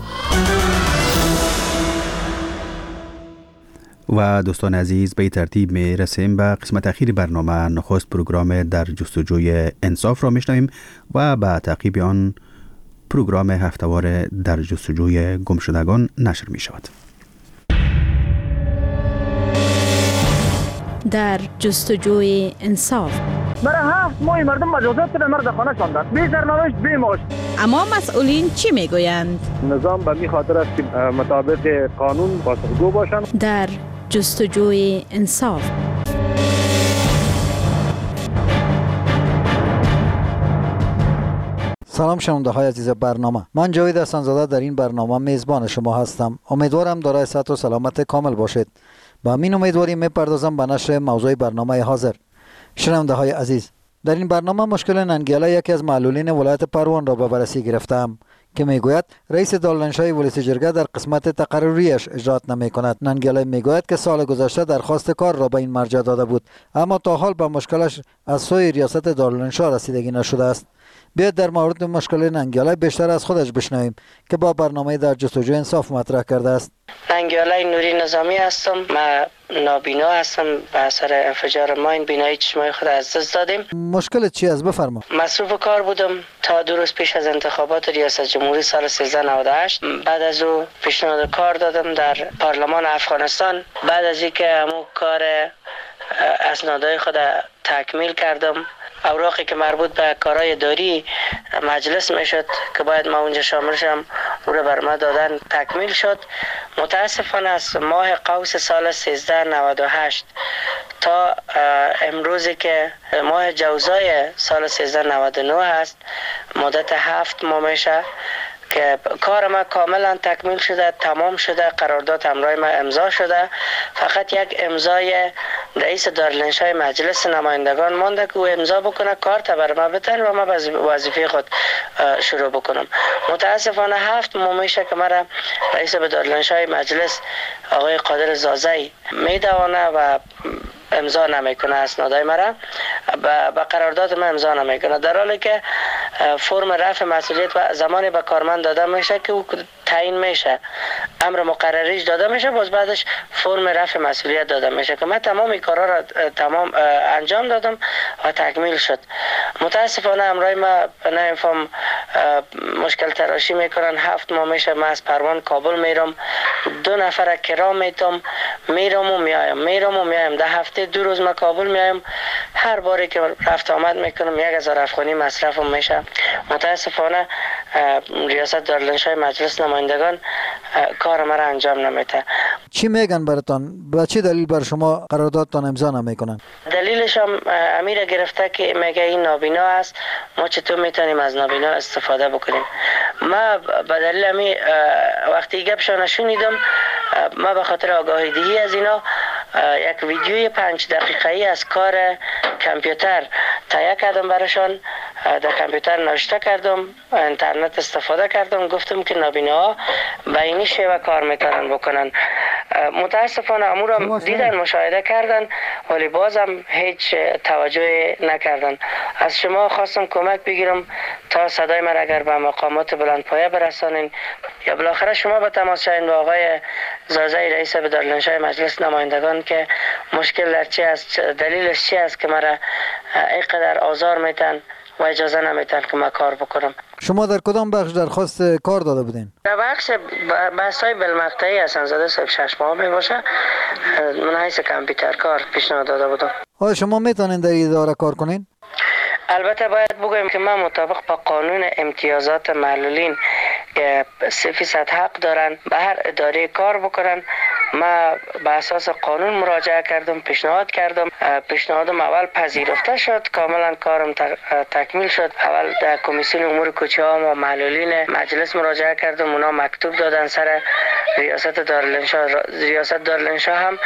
و دوستان عزیز، به این ترتیب می رسیم به قسمت اخیر برنامه. نخست پروگرام در جستجوی انصاف را میشنویم و به تعقیب آن پروگرام هفته‌وار در جستجوی گمشدگان نشر می شود. در جستجوی انصاف برای هفت ماه مردم مجازات به مرد خانه شاندند، بی سرنوشت بی معاش. اما مسئولین چی میگویند؟ نظام به می خاطر است که مطابق قانون پاسخگو باشند. در جستجوی انصاف سلام شنونده های عزیز برنامه، من جاوید حسن‌زاده در این برنامه میزبان شما هستم. امیدوارم دارای صحت و سلامت کامل باشید. با همین امیدواری میپردازم به نشر موضوع برنامه حاضر. شنونده های عزیز، در این برنامه مشکل ننگیاله یکی از معلولین ولایت پروان را به بررسی گرفتم که میگوید رئیس دارالانشای ولسی جرگه در قسمت تقرریش اجرات نمی کند. ننگیاله میگوید که سال گذشته درخواست کار را به این مرجع داده بود اما تا حال به مشکلش از سوی ریاست دارالانشا رسیدگی نشده است. بیاید در مورد مشکل ننگیاله بیشتر از خودش بشنویم که با برنامه در جستجو انصاف مطرح کرده است. ننگیاله نوری نظامی هستم. من نابینا هستم. به اثر انفجار ماین بینایی چشمای خود از دست دادیم. مشکل چی است؟ بفرما. مصروف کار بودم تا دو روز پیش از انتخابات ریاست جمهوری سال سیزده نود و هشت. بعد از او پیشنهاد کار دادم در پارلمان افغانستان. بعد از اینکه همون کار اسنادهای خود تکمیل کردم، اوراقی که مربوط به کارهای داری مجلس میشد که باید ما اونجا شامل شم، او را بر ما دادن تکمیل شد. متاسفانه از ماه قوس سال سیزده نود و هشت تا امروزی که ماه جوزای سال سیزده نود و نه هست، مدت هفت ماه میشه که کار ما کاملا تکمیل شده، تمام شده، قرارداد همراه ما امضا شده. فقط یک امضای رئیس دارالانشای مجلس نمایندگان مانده که او امضا بکنه، کارت بر ما بتن و ما وظیفه خود شروع بکنم. متاسفانه هفت ماه میشه که مرا رئیس دارالانشای مجلس آقای قادر زازی میدوانه و امضا نمیکنه، اسنادای مرا به قرارداد ما امضا نمیکنه، در حالی که فرم رفع مسئولیت و زمانی به کارمند داده میشه که او تعیین میشه، امر مقرریش داده میشه، باز بعدش فرم رفع مسئولیت داده میشه که من تمام این کارا را تمام انجام دادم و تکمیل شد. متاسفانه امرای ما نمیفهم مشکل تراشی میکنن. هفت ماه میشه من از پروان کابل میرم، دو نفر کرام میتم، میرم و میایم میرم و میایم ده هفته دو روز ما کابل میایم. هر باری که رفت آمد میکنم یک هزار افغانی مصرفم میشه. متاسفانه ریاست دارالانشای مجلس نمایندگان کار ما را انجام نمیده. چی میگن براتان؟ با چه دلیل بر شما قراردادتان امضا نمیکنن؟ دلیلش هم امیر گرفته که میگه این نابینا است، ما چطور میتونیم از نابینا استفاده بکنیم. ما به دلیل امی وقتی گپشان شنیدم، ما به خاطر آگاهی دهی از اینا یک ویدیوی پنج دقیقه‌ای از کار کامپیوتر تهیه کردم براشان. در کامپیوتر نوشته کردم، اینترنت استفاده کردم، گفتم که نابیناها به این شیوه کار میتونن بکنن. متاسفانه امور دیدن، مشاهده کردن، ولی بازم هیچ توجه نکردن. از شما خواستم کمک بگیرم تا صدای من اگر به مقامات بلندپایه برسانین یا بالاخره شما به تماس شوین با آقای زازی رئیس دارالانشای مجلس نمایندگان که مشکل در چی است، دلیلش چی است که مرا اینقدر آزار میتن و اجازه نمیتن که ما کار بکنم. شما در کدام بخش درخواست کار داده بودین؟ در بخش بحث‌های بالمقطعی هستن، زده صاحب شش ماه می باشه. من حیث کامپیوتر کار پیشنهاد داده بودم. آیا شما میتونین در اداره کار کنین؟ البته باید بگویم که من مطابق با قانون امتیازات معلولین که سه فیصد حق دارن به هر اداره کار بکنن. ما به اساس قانون مراجعه کردم، پیشنهاد کردم، پیشنهادم اول پذیرفته شد، کاملا کارم تکمیل شد. اول در کمیسیون امور کوچه‌ها و معلولین مجلس مراجعه کردم، اونا مکتوب دادن سر ریاست دارالانشا. ریاست دارالانشا هم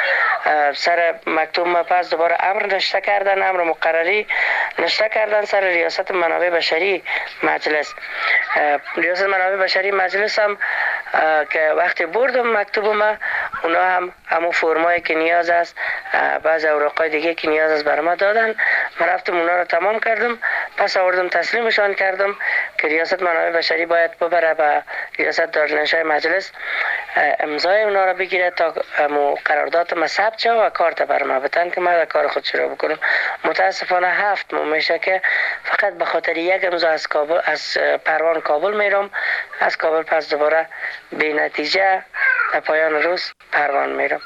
سر مکتوب ما پس دوباره امر نشته کردن، امر مقرری نشته کردن سر ریاست منابع بشری مجلس. ریاست منابع بشری مجلس هم که وقتی بردم مکتوب ما، اونا هم همون فرمایی که نیاز است، بعض اوراقای دیگه که نیاز است برام دادن. من رفتم اونا رو تمام کردم، پس آوردم تسلیمشان کردم که ریاست منابع بشری باید ببره به ریاست دارالانشای مجلس امضای اونا رو بگیره تا قرارداد ما ثبت شه و کارت برام بتن که من کار خود شروع بکنم. متاسفانه هفت ماه میشه که فقط به خاطر یک امضا از کابل از پروان کابل میرم، از کابل پس دوباره بی نتیجه در پایان روز پروان میرم.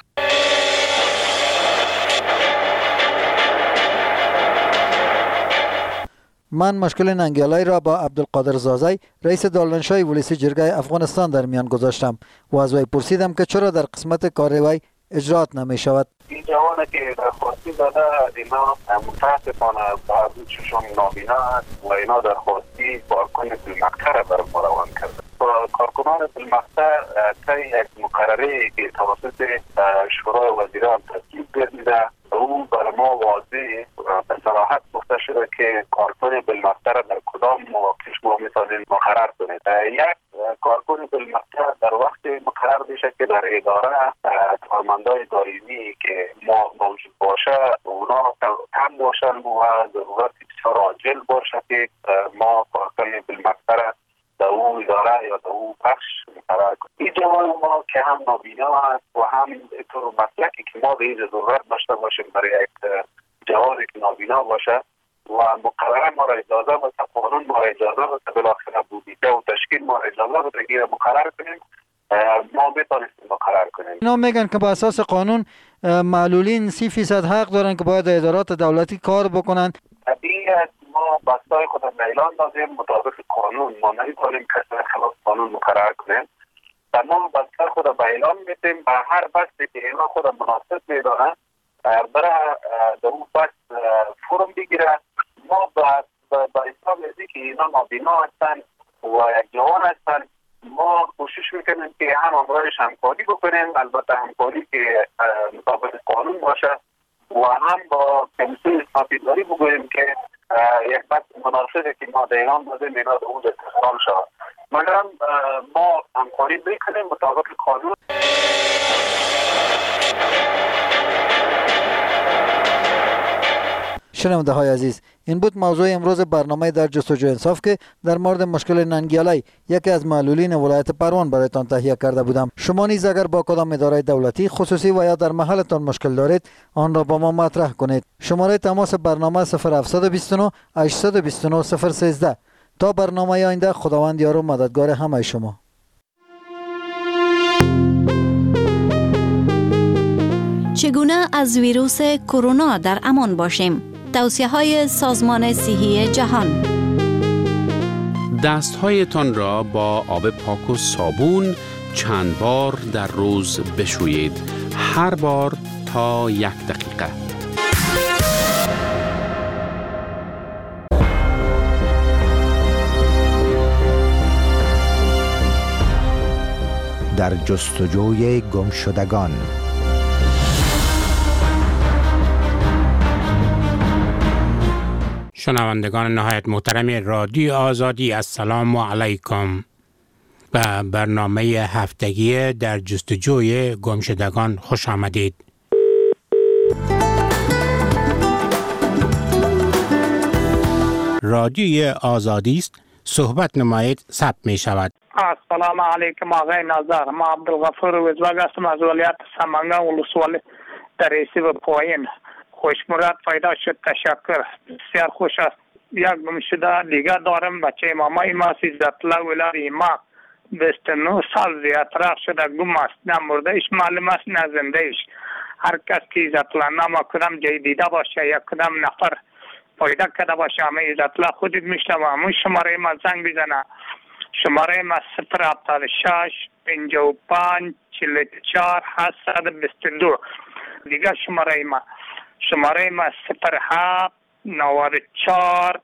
من مشکل ننگیالای را با عبدالقادر زازی رئیس دارالانشای ولسی جرگه افغانستان در میان گذاشتم و از وی پرسیدم که چرا در قسمت کار وی اجرات نمی شود. این جوانه که درخواستی داده اینا متاسفانه بعض چشم نابینا هست و اینا درخواستی کارکن بالمقطع را بر ما روان کرده. کارکنان بالمقطع طی یک مقرره که توسط شورای وزیران تصویب گردیده، او بر ما واضح به صراحت گفته شده که کارکن بالمقطع را در کدام مواقع شما میتونید مقرر کنید. یک کارکن بالمقطع در وقت مقرر بشه که در اداره کارمندای دائمی که ما موجود باشه اونا کم باشن و ضرورت بسیار عاجل باشه که ما کارکن بالمقطع در اون اداره یا در اون بخش مقرر کنیم. این جواب ما که هم نابینا است و هم طور مسلکی که ما به این ضرورت داشته باشیم برای یک جوابی که نابینا باشه و مقرره ما را اجازه بده، قانون ما را اجازه بده، بالاخره بودجه و تشکیل ما را اجازه بده که مقرر کنیم، ما بتونستیم مقرر کنیم. اینا میگن که با اساس قانون معلولین سی فیصد حق دارن که باید ادارات دولتی کار بکنن. طبیعت ما بستای خود اعلان دادیم مطابق قانون، ما نمیتونیم کسی خلاف قانون مقرر کنیم. تمام بستای خود به اعلان میتیم، به هر بستی که اینا خود مناسب میدانن برای در اون بست فرم بگیره. ما با حساب ازی که اینا نابینا هستن و یک جوان هستن، ما کوشش میکنیم که هم امرایش همکاری بکنیم، البته همکاری که مطابق قانون باشه و هم با کمیسیون اصلاح‌طلبی بگوییم که یک بحث مناسبه که ما اعلام دادیم اینا به اون استقبال شود. مگر ما همکاری میکنیم مطابق قانون. شنونده های عزیز، این بود موضوع امروز برنامه در جستجو انصاف که در مورد مشکل ننگیالی یکی از معلولین ولایت پروان برایتان تهیه کرده بودم. شما نیز اگر با کدام اداره دولتی خصوصی و یا در محلتان مشکل دارید آن را با ما مطرح کنید. شماره تماس برنامه صفر هفت دو نه هشت دو نه صفر یک سه. تا برنامه آینده، خداوند یار و مددگار همه شما. چگونه از ویروس کرونا در امان باشیم؟ توصیه های سازمان صحی جهان. دستهایتان را با آب پاک و صابون چند بار در روز بشویید. هر بار تا یک دقیقه. در جستجوی گمشدگان. شنوندگان نهایت محترم رادیو آزادی، السلام علیکم. به برنامه هفتگی در جستجوی گمشدگان خوش آمدید. رادیو آزادی است، صحبت نمایید، ثبت می شود. السلام علیکم آقای ناظر، ما عبدالغفور وزوگ هستم از ولایت سمنگان ولسوالی در ریسیب پایین. خوشمراد پیدا شد، تشکر، بسیار خوش است. یک گمشده دیگر دارم، بچه مامای ما سیزدالله ولادی ما بیست و نه سال زیادتر شده گم است، نه مرده ایش معلوم است نه زنده ایش. هر کس که عزتالله نام کدام جای دیده باشه یا کدام نفر پیدا کرده باشه همه عزتالله خودت میشنم و همون شماره ما زنگ بزنه. شماره ما صفر هفتاد و شش پنجاه و پنج چهل و چهار هشتصد و بیست و دو. دیگر شماره ما شماره ما صفر هفت نود و چهار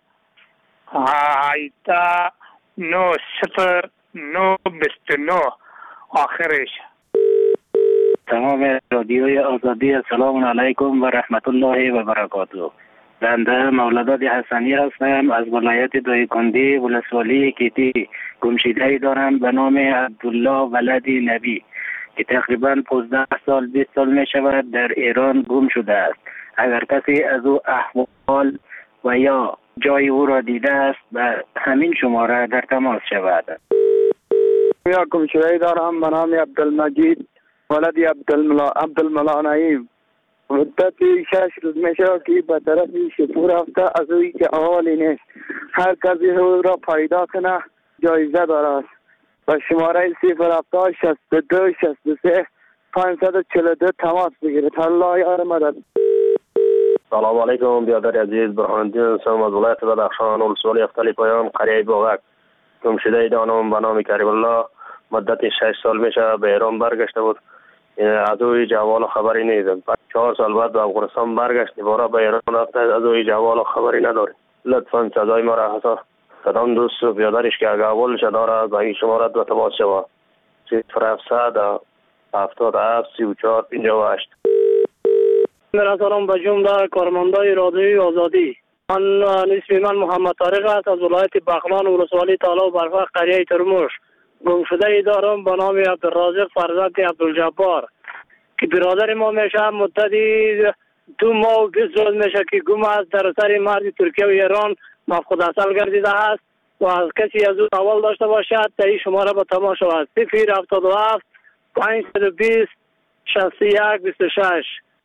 هایده نه صفر نه بیست و نه آخرش. تمام رادیوی آزادی، السلام علیکم و رحمت الله و برکاته. بنده مولداد حسنی هستم از ولایت دایکندی ولسوالی کیتی. گمشده‌ای دارم به نام عبدالله ولدی نبی که تقریبا پانزده سال بیست سال می شود در ایران گم شده است. اگر کسی از او احوال و یا جای او را دیده است به همین شماره در تماس شود. یا گمشده‌ای دارم به نام عبدالمجید ولدی عبدالملا عبدالملا نعیم. مدت شش روز میشه که به طرف شپور رفته، از اوی که احوالی نیست. هر کسی او را پیدا کنه جایزه دارد. و شماره صفر هفتاد شصت و دو شصت و سه پانصد و چهل و دو تماس بگیرید. الله یار مدد. سلام علیکم برادر عزیز، برهان الدین هستم از ولایت بدخشان ولسوالی افتالی پایان قریه باغک. گمشده دانم به نام کریم الله مدت شش سال میشه به ایران برگشته بود. از اوی جوال خبری نیست. چهار سال بعد به افغانستان برگشت، دوباره به ایران رفته، از اوی جوال خبری نداره. لطفاً صدای ما را حسا صدام دوست و بیادرش که اگه اولش داره به این شمارت و تماس شود. صفر هفتصد هفتاد و هفت سی و چهار پنجاه و هشت. میرسانم به جمله کارمندای رادیوی آزادی. من اسم من محمد طارق است از ولایت بغلان ولسوالی طالب برفق قریه ترموش. گم شده ای دارم به نام عبدالرازق فرزند عبدالجبار که برادر ما میشه. مدتی دو ماه و بیست روز میشه که گم است در سر مرز ترکیه و ایران مفقود اصل گردیده است و از کسی از او اول داشته باشد تا این شماره به تماس شود. صفر هفتاد و هفت پانصد و بیست شصت و یک بیست و شش.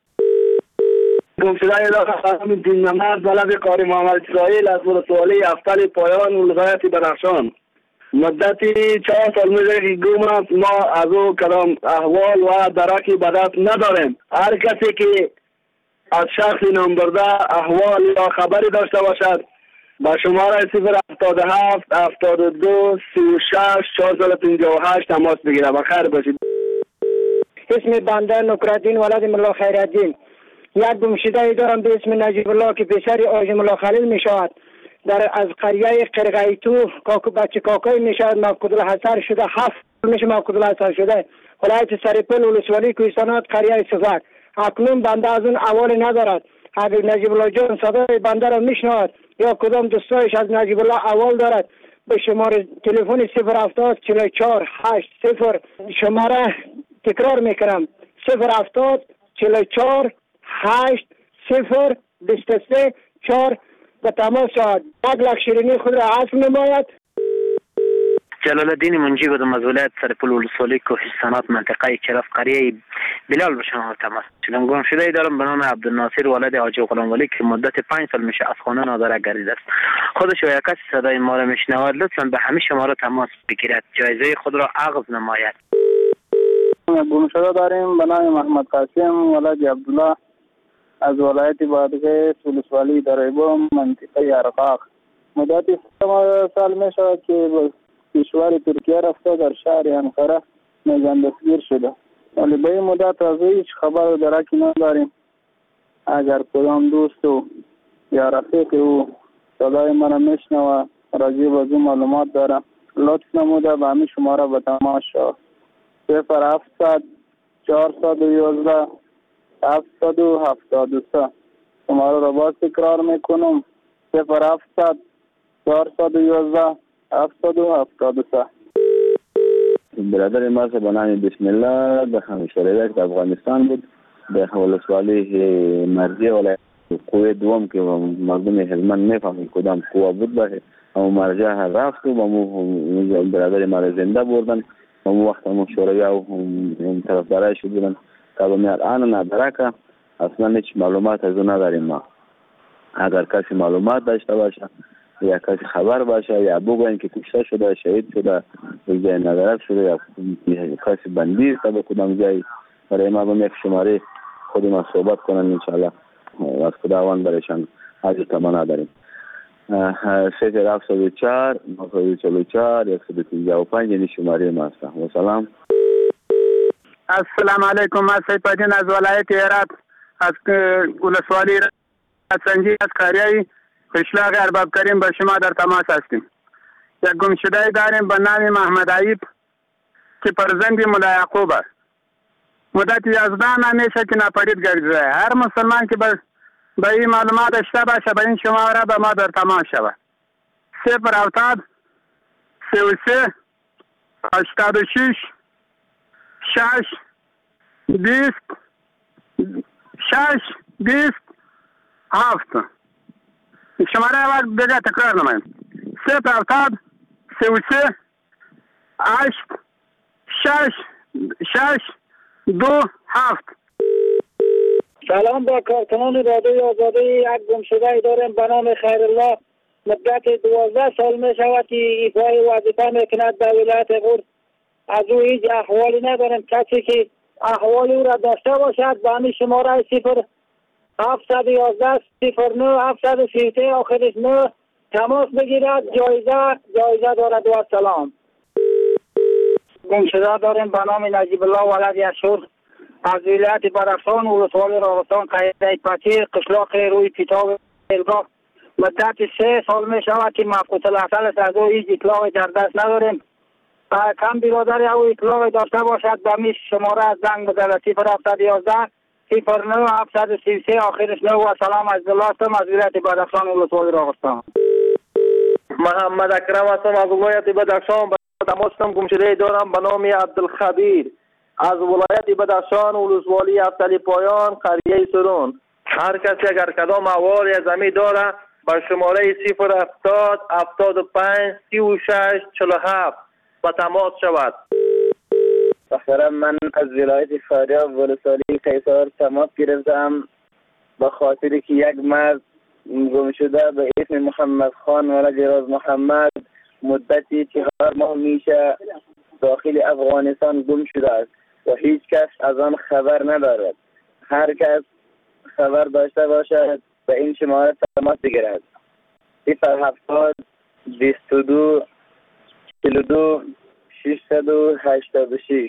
گم شده ای دارم دین نمرد بلد قاری محمد اسرائیل از ولسوالی افتل پایان ولایت بدخشان. مدتی چهار سال میشه که گم است. ما از او کدام احوال و درکی به دست نداریم. هر کسی که از شخص نام برده احوال یا خبری داشته باشد با شماره صفر هفتاد و هفت هفتاد و دو سی و شش چهارصد و پنجاه و هشت تماس بگیره. بخیر باشید. اسم بنده نکردین ولد ملا خیرالدین. یک گمشده ای دارم به اسم نجیب الله که پسر آج ملا خلیل می شود. در از قریه قرقایتو کاکو بچه کاکای می شود. مفقود الحصر شده. هفت میشه مفقود الحصر شده. ولایت سرپل ولسوالی کوهستانات قریه سفر. اکنون بنده از اون اول ندارد. حبیب نجیب الله جان صدای بنده را میشنود یا کدام دوستایش از نجیب الله اول دارد به شماره تلفن صفر هفتاد چهل و چهار هشت صفر شماره تکرار میکنم صفر هفتاد چهل و چهار هشت صفر بیست و سه چهار به تماس شود. یک لک شیرینی خود را عزم نماید. جلال الدین منجی بودم از ولایت سرپل ولسوالی کوهستانات منطقه کرف قریه بلال به شما تماس شدم. گم شده ای دارم به نام عبدالناصر ولد حاجی غلام ولی که مدت پنج سال میشه از خانه نادره گردیده است. خودش و یک کسی صدای ما را میشنود لطفا به همه شما را تماس بگیرد جایزه خود را عقض نماید. گم شده داریم به نام محمد قاسم ولد عبدالله از ولایت بادغیس ولسوالی دریبو منطقه ارقاق. مدت سه سال میشه که کشور ترکیه رفته در شهر انقره نگهداشتگیر شده. ولی به این مدت از هیچ خبر و درکی نداریم. اگر کدام دوست و یا رفیق او صدای من میشنوه راجع به او معلومات داره لطف نموده به همین شماره به تماس شود. صفر هفتصد چهارصد و یازده هفتصد و هفتاد و سه. شماره را باز تکرار میکنم صفر هفتصد چهارصد و یازده هفتاد و هفتاد و سه. برادر ما به نام بسم الله به همشهریت افغانستان بود. به ولسوالی مرزی ولایت قوه دوم که مردم هلمند میفهمید کدام قوه بود باشه اما مرجع رفت و مو برادر ما زنده بردن و مو وقت مو شوریا و طرفدارای شد بودن تا به الان ندرکه اصلا هیچ معلومات از اون نداریم. ما اگر کسی معلومات داشته باشه یا کسی خبر باشه یا بگوین که کشته شده شهید شده به جای ندرک شده یا کسی بندی شده به کدام جای برای ما به یک شماره خود ما صحبت کنن انشاءالله از خداوند برشان حاجت تمنا داریم. صفر هفتصد و چهار نهصد و چهل و چهار صد و پنجاه و پنج یعنی شماره ما است. و سلام. السلام علیکم. من سید پدین از ولایت هرات از ولسوالی سنجی از قریه قشلاق ارباب کریم با شما در تماس هستیم. یک گمشده داریم به نام محمد عیب که فرزند ملا یعقوب است. مدت یازده ماه میشه که ناپدید گردیده. هر مسلمان که به این معلومات داشته باشه به این شماره به ما در تماس شود. صفر هفتاد سی و سه هشتاد و شش شش بیست شش بیست هفت. شماره وقت دیگه تکرار نمایم صفر هفتاد سی و سه هشت شش شش دو هفت. سلام با کارکنان رادیوی آزادی. یک گمشده داریم به نام خیرالله. مدت دوازده سال می شود که ایفای وظیفه میکند در ولایت غور. از او هیچ احوالی نداریم. کسی که احوالی او را داشته باشد به همین شماره صفر هفتصد و یازده صفر نه هفتصد و سی و سه آخرش نه تماس بگیرد. جایزه جایزه دارد. و سلام. گمشده داریم به نام نجیب الله ولد یشور از ولایت بدخشان ولسوالی راغستان قریه پچیر قشلاق روی پیتاو الگاه. مدت سه سال می شود که مفقود الاصل از او هیچ اطلاعی در دست نداریم. کم برادر او اطلاعی داشته باشد به می شماره از زنگ بزنه صفر هفتصد و یازده صفر نه هفتصد و سی و سه آخرش نه و سلام از الله هستم از ولایت بدخشان ولسوالی راغستان. محمد اکرم هستم از ولایت بدخشان. تماس گمشده دارم به نام عبدالخبیر از ولایت بدخشان ولسوالی افتلی پایان قریه سرون. هر کسی اگر کدام احوال یا زمین داره با شماره صفر هفتاد هفتاد و پنج سی و شش چهل و هفت با تماس شود. محترم، من از ولایت فاریاب ولسوالی قیصر تماس گرفتم به خاطر که یک مرد گم شده به اسم محمد خان ولد راز محمد مدتی چهار ماه میشه داخل افغانستان گم شده است و هیچ کس از آن خبر ندارد. هر کس خبر داشته باشد به این شماره تماس بگیرد. صفر هفتاد بیست و دو چهل و دو ششصد و هشتاد و شش.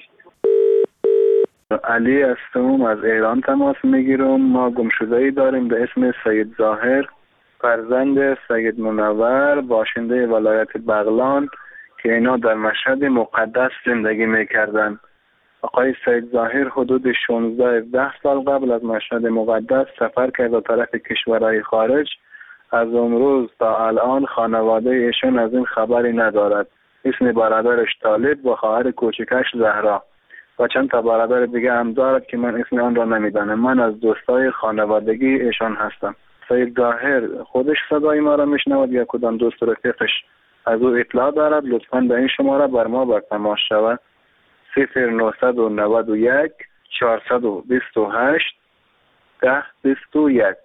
علی هستم از ایران تماس میگیرم. ما گمشده‌ای داریم به اسم سید ظاهر فرزند سید منور باشنده ولایت بغلان که اینا در مشهد مقدس زندگی میکردن. آقای سید ظاهر حدود شانزده هفده سال قبل از مشهد مقدس سفر کرد به طرف کشورهای خارج. از امروز تا الان خانواده ایشون از این خبری ندارد. اسم برادرش طالب و خواهر کوچکش زهرا و چند تا برادر دیگه هم دارد که من اسم آن را نمیدانم. من از دوستای خانوادگی ایشان هستم. سید ظاهر خودش صدای ما را میشنود یا کدام دوست رفیقش از او اطلاع دارد لطفاً به این شماره بر ما بر تماس شود. صفر نهصد و نود و یک چهارصد و بیست و هشت ده بیست و یک.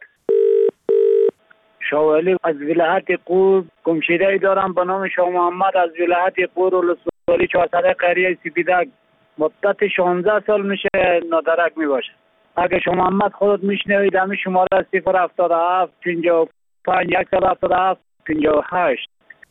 شاولی از ولایت قور گمشده دارم به نام شاه محمد از ولایت قور ولسوالی چهارصد قریه سپیدک مدت شانزده سال میشه نادرک میباشه. اگه شما محمد خودت میشنوید همین شماره صفر هفتاد و هفت پنجاه و پنج صد و هفتاد و هفت پنجاه و هشت.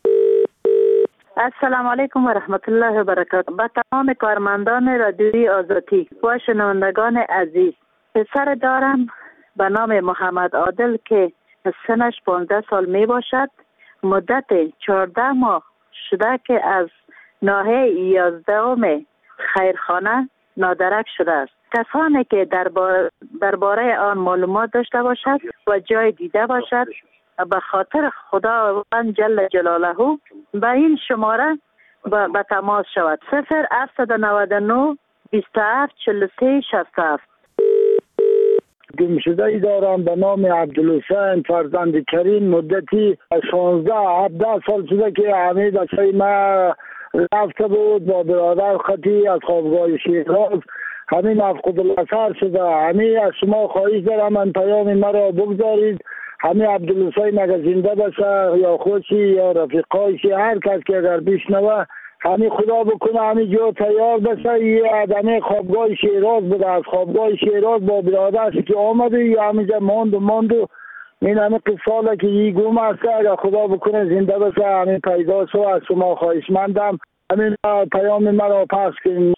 السلام علیکم و رحمت الله و برکاته. با تمام کارمندان رادیوی آزادی و شنوندگان عزیز، پسر دارم به نام محمد عادل که سنش پانزده سال می باشد. مدت چهارده ماه شده که از ناحیه یازدهم خیرخانه نادرک شده است. کسانی که درباره درباره آن معلومات داشته باشد و جای دیده باشد به خاطر خداوند جل جلاله به این شماره به تماس شود. صفر هفتصد و نود و نه بیست و هفت چهل و سه شصت و هفت. گمشده ای دارم به نام عبدالحسین فرزند کریم مدتی شانزده هفده سال شده که همه بچه ما رفته بود با برادر خطی از خوابگاه شیراز. همین افقد الاثر شده. همین از شما خواهش دارم من پیام مرا بگذارید. همین عبدالحسین اگر زنده باشه یا خوشی یا رفیقایشی هر کس که اگر بشنوه همین خدا بکنه همین جو تیار بشه. یه آدمی خوابگاه شیراز بوده. از خوابگاه شیراز با برادرش که آمده یا همینجا ماند و ماند و این همه قصاله که یه گم است. اگر خدا بکنه زنده بشه همین پیدا شو. از شما خواهشمندم همین پیام مرا پخش کنید.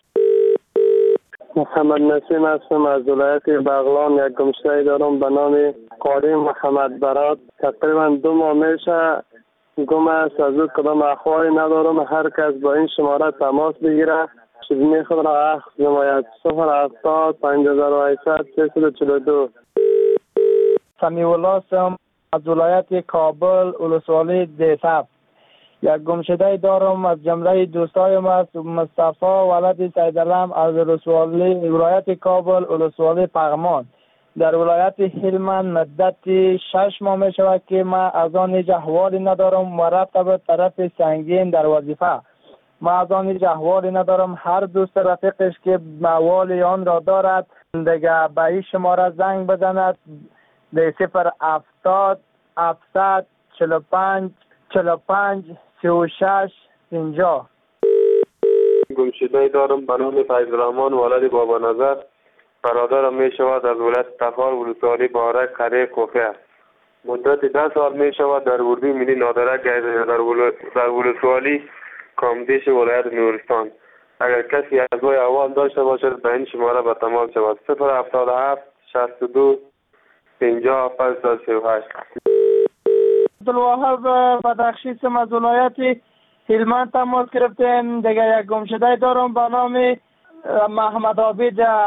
محمد نسیم هستم از ولایت بغلان. یک گمشده دارم به نام قاری محمد برات. تقریبا دو ماه میشه گم است. از او کدام اخباری ندارم. هر کس با این شماره تماس بگیره چیزی خود را اخذ نماید. صفر هفتاد پنج هزار و هشتصد سیصد و چهل و دو. سمیع الله هستم از ولایت کابل ولسوالی دیتب. یک گمشده دارم از جمله دوستایم است مصطفی ولد سیدالم از ولسوالی ولایت کابل ولسوالی پغمان. در ولایت هلمند مدت شش ماه می شود که ما از آن هیچ احوالی ندارم و رفته به طرف سنگین در وظیفه. ما از آن هیچ احوالی ندارم. هر دوست رفیقش که احوال آن را دارد دیگه به این شماره زنگ بزند به صفر هفتاد هفتصد چهل و پنج چهل و پنج سی و شش پنجاه. گمشده دارم به نام فیض الرحمن ولد بابا نظر. برادرم می شود از ولایت تخار ولسوالی بارک قریه کوفه. مدت ده سال می شود در اردوی ملی نادرک در ولسوالی کامدیش ولایت نورستان. اگر کسی از وی احوال داشته باشد به این شماره به تماس شود. صفر هفتاد و هفت شصت و دو پنجاه پنجصد و سی و هشت. عبدالوهاب بدخشی سم از ولایت هلمند تماس گرفتیم. دیگه یک گمشده دارم به نام محمد عابد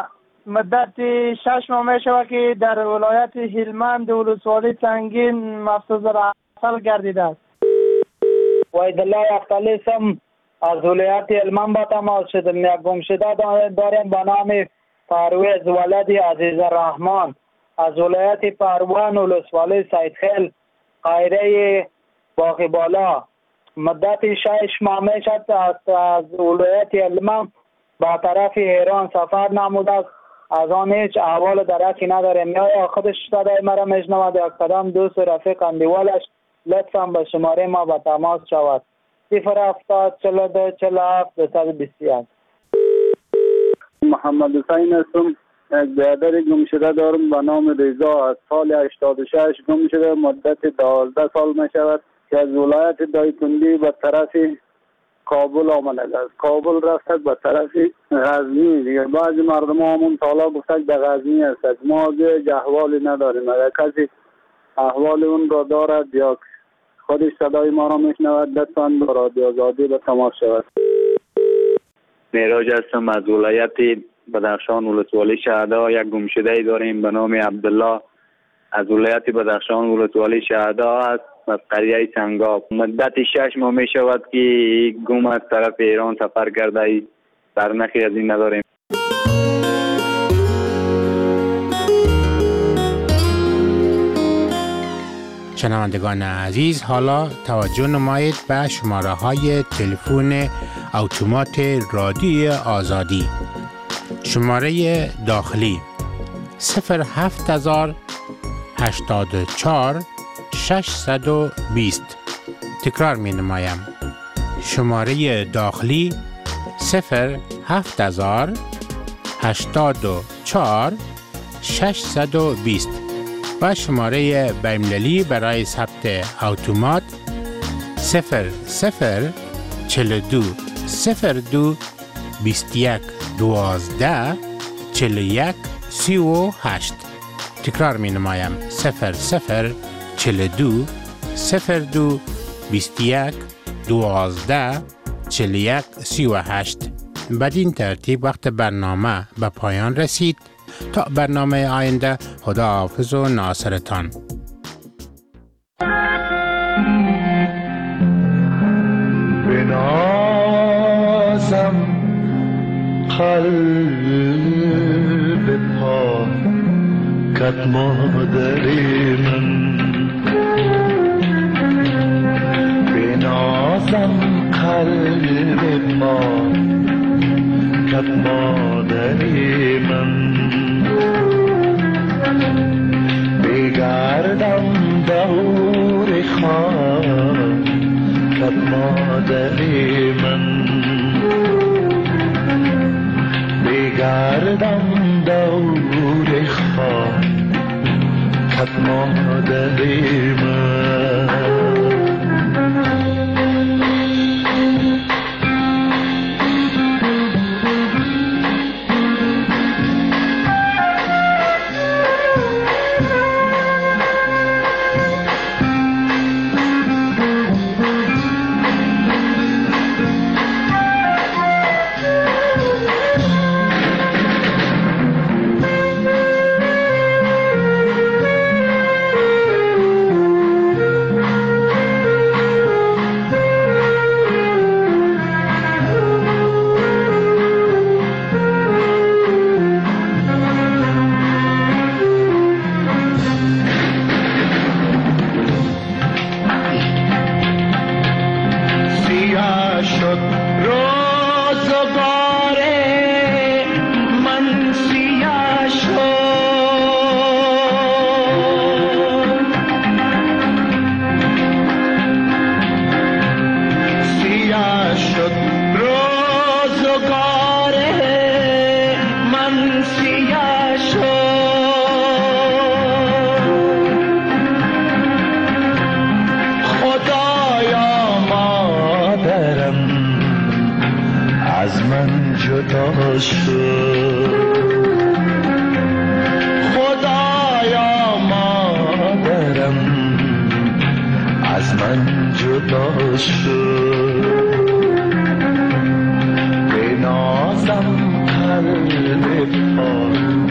مدت شش ماه می شود که در ولایت هلمند ولسوالی سنگین مفروض اصل گردیده است. وحیدالله افتالی هستم از ولایت هلمند با تماس شدم. یک گمشده داریم به نام پرویز ولد عزیز الرحمن از ولایت پروان ولسوالی سیدخیل قایره باغ بالا. مدت شش ماه می شد از ولایت هلمند به طرف ایران سفر نموده است. از آن هیچ احوال درکی نداریم. یا خودش صدای مرا میشنود یا کدام دوست و رفیق اندیوالش لطفا به شماره ما به تماس شود. صفر هفتاد چهل و دو چهل و هفت دویست و بیست و یک. محمد حسین هستم. یک برادر گم شده دارم به نام رضا از سال هشتاد و شش گم شده. مدت دوازده سال می شود که از ولایت دایکنډي به طرف کابل آمده است. کابل رفته به طرف غزنی. دیگر بعضی مردم همون سالا گفته به غزنی است. ما دیگه احوالی نداریم. اگر کسی احوال اون را دارد یا خودش صدای ما را میشنود لطفاً با رادیو آزادی به تماس شود. معراج هستم از ولایت بدخشان ولسوالی شهدا. یک گمشده داریم به نام عبدالله از ولایت بدخشان ولسوالی شهدا است از قریه سنگاب. مدت شش ماه می شود که گم از طرف ایران سفر کرده. سرنخی از این نداریم. شنوندگان عزیز، حالا توجه نمایید به شماره های تلفن اتومات رادیو آزادی. شماره داخلی صفر هفت هزار هشتاد و چهار ششصد و بیست. تکرار می نمایم. شماره داخلی صفر هفت هزار هشتاد و چهار ششصد و بیست و شماره بین‌المللی برای ثبت اتومات صفر صفر چهل و دو صفر دو بیست و یک دوازده چهل و یک سی و هشت. تکرار می نمایم. صفر صفر چهل و دو صفر دو بیست و یک دوازده چهل و یک سی و هشت. بدین ترتیب وقت برنامه به پایان رسید. تا برنامه آینده، خدا حافظ و ناصرتان. بنازم قلب پاکت مادری من، بنازم قلب پاکت مادری من، بگردم دور خاکت مادری من، بگردم دور خاکت مادری من. خدایا مادرم از من جدا شد، بنازم قلب پاک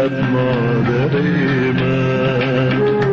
مادر من